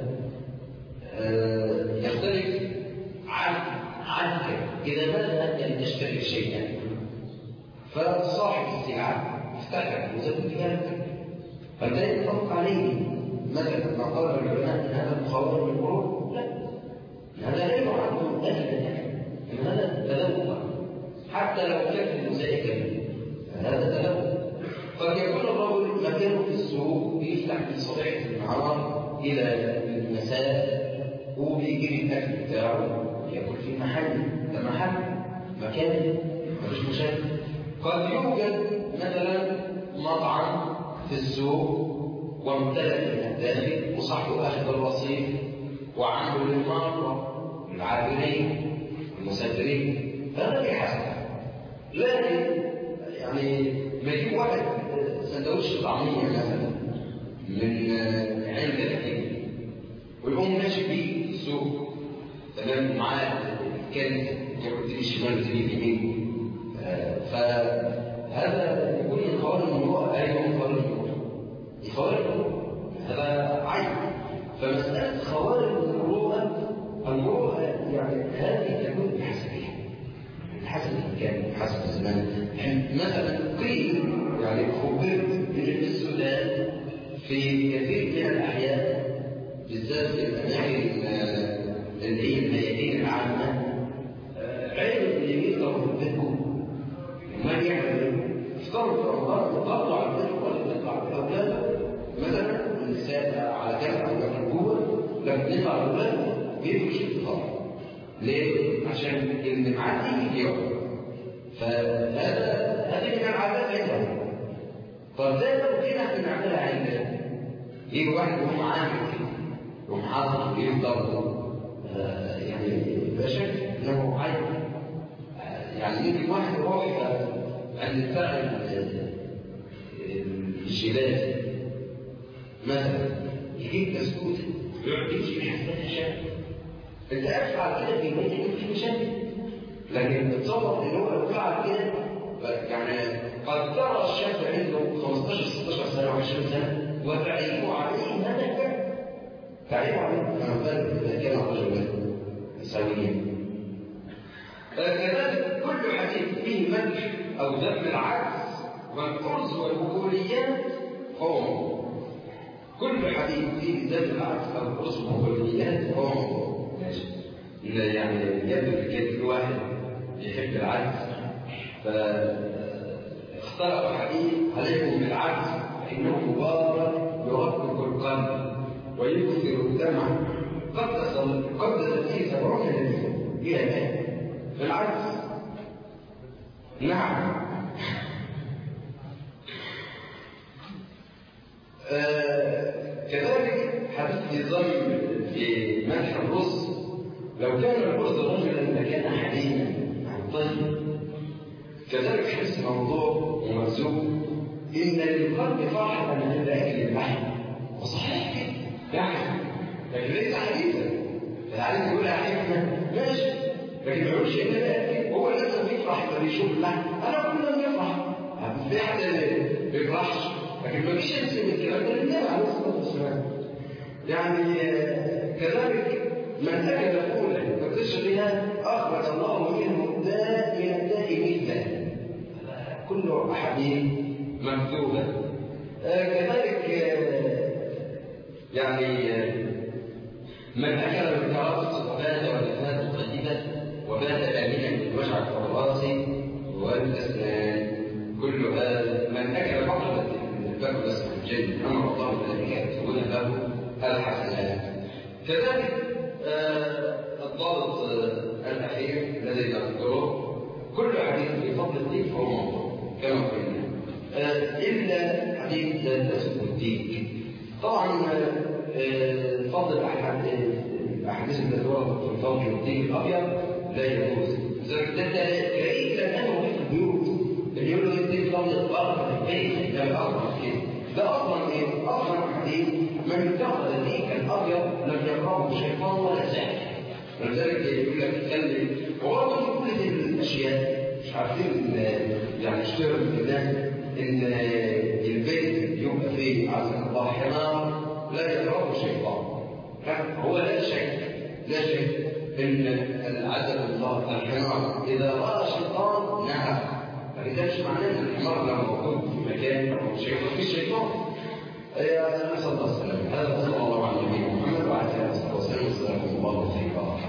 آه يختلف عن عنك إذا بدأ أن تشتري شيئا فصاحب السلعة يفتح وزاد بذلك فلا يطلق عليه مثلا ما قال العلماء ان هذا مخاطر من القرآن، لا، هذا لا يعد عنه اجلا، ان هذا تلوث حتى لو كان مزائكا، هذا تلوث. قد يكون الرجل مكانه في السوق بيفتح من صبيحه النهار الى المساء وبيجيب الاكل بتاعه ياكل في محل، ده محل مكان مفيش مشاكل. قد يوجد مثلا مطعم في السوق وامتلأ من الداخل وصاحبه أخذ الرصيف وعنده للمرة العابرين المسافرين، هذا بحسب. لكن يعني ما يجيب واحد سندوتش طعمية مثلا من علبة الأكل ويقوم ماشي بيه في السوق تمام معاه الكلب ياخد لي شمال وتجيب يمين، فهذا يكون من خوارج المروءة. أيضا من خوارج المروءة خوارج هذا عيب. فمسألة خوارج المروءة المروءة يعني هذه تكون بحسبها، بحسب الإمكان بحسب الزمان. مثلا قيل يعني خبرت من السودان في كثير من الأحياء بالذات في الأماكن اللي هي الميادين العامة عيب اللي بيقدروا في بيتكم ما يعمل افترض في رمضان يطلع البيت ولا يطلع الأولاد مثلا النساء على جنب أو جنب جوه، لما نطلع الأولاد بيبقوا شيء خطر. ليه؟ عشان اللي معدي يجي يقعد. فهذا هذه من العادات عندهم. طب زي ما قلنا بنعملها عندنا يجي واحد وهم عامل كده يقوم حاطط ويفضل آه يعني باشا انه عيب. آه يعني يجي واحد يروح عند الفعل الجبال مثلا يجيب بسكوت يقعد يمشي بيحسبها شاب، انت افعل كده في بيتك في مشاكل. لكن بتصور ان هو لو فعل كده يعني قد ترى الشاب عنده خمستاشر ستاشر سنه وعشرين سنه وتعيب عليه هذا الفعل، تعيب عليه كما قال اذا كان رجلا سويا. كذلك كل حديث فيه مدح او ذم العجز والقرص والبكوليات هو موضوع. كل حديث فيه ذم العجز او القرص والبكوليات هو موضوع. يعني يبدو كده واحد يحب العجز فاخترق حديث عليكم بالعجز فإنه مبارك يرقق القلب ويكثر الدمع قد تصل قد فيه سبعون نبيا إلى الآن. العجز نعم إن للقلب فرحة عند أكل اللحم. وصحيح كده يعني، لكن ليس حديثا. العالم يقول حديثا ماشي، لكن ما يقولش إن ده هو لازم يفرح لما يشوف اللحم. أنا كلنا بنفرح، في حد ما بيفرحش، لكن ما فيش ينسب الكلام ده للنبي عليه الصلاة والسلام. يعني كذلك من أكل فولا فاكتش بها أخرج الله منه الداء من الداء مثله. كل أحاديث مكتوبة. آه كذلك آه يعني آه من أكل بالكرافس وبات ونفاته طيبة وبات آمنا من وجع الراس والأسنان. كل هذا من أكل فقط الباب اسمه الجن أمر الله بذلك يكتبون له الحسنات. كذلك آه الضابط آه الأخير الذي نذكره كل حديث في فضل الدين فهو موضوع كما قلنا آه إلا حديث تسب الدين. طبعا آه فضل الأحاديث التي وردت في فضل الدين الأبيض لا يجوز. لذلك ده تلاقيه إلى الآن موجود في البيوت اللي يقولوا الدين الأبيض أقرب البيت ده أقرب كده. ده أصلا إيه؟ أصلا حديث من اتخذ الدين الأبيض لم يقربه الشيطان ولا ساحر. ولذلك يقول لك اتكلم وبرضه في كل الاشياء مش عارفين يعني اشتروا الناس ان البيت يبقى فيه عزك الله حمار لا يقربه الشيطان. هو لا شك لا شك ان عزك الله الحمار اذا راى الشيطان نعم، لكن ده مش معناه ان الحمار لو موجود في مكان او شيء في الشيطان. نسال الله السلامه. هذا صلى الله عليه وسلم محمد وعلى اله وصحبه وسلم. الله فيك.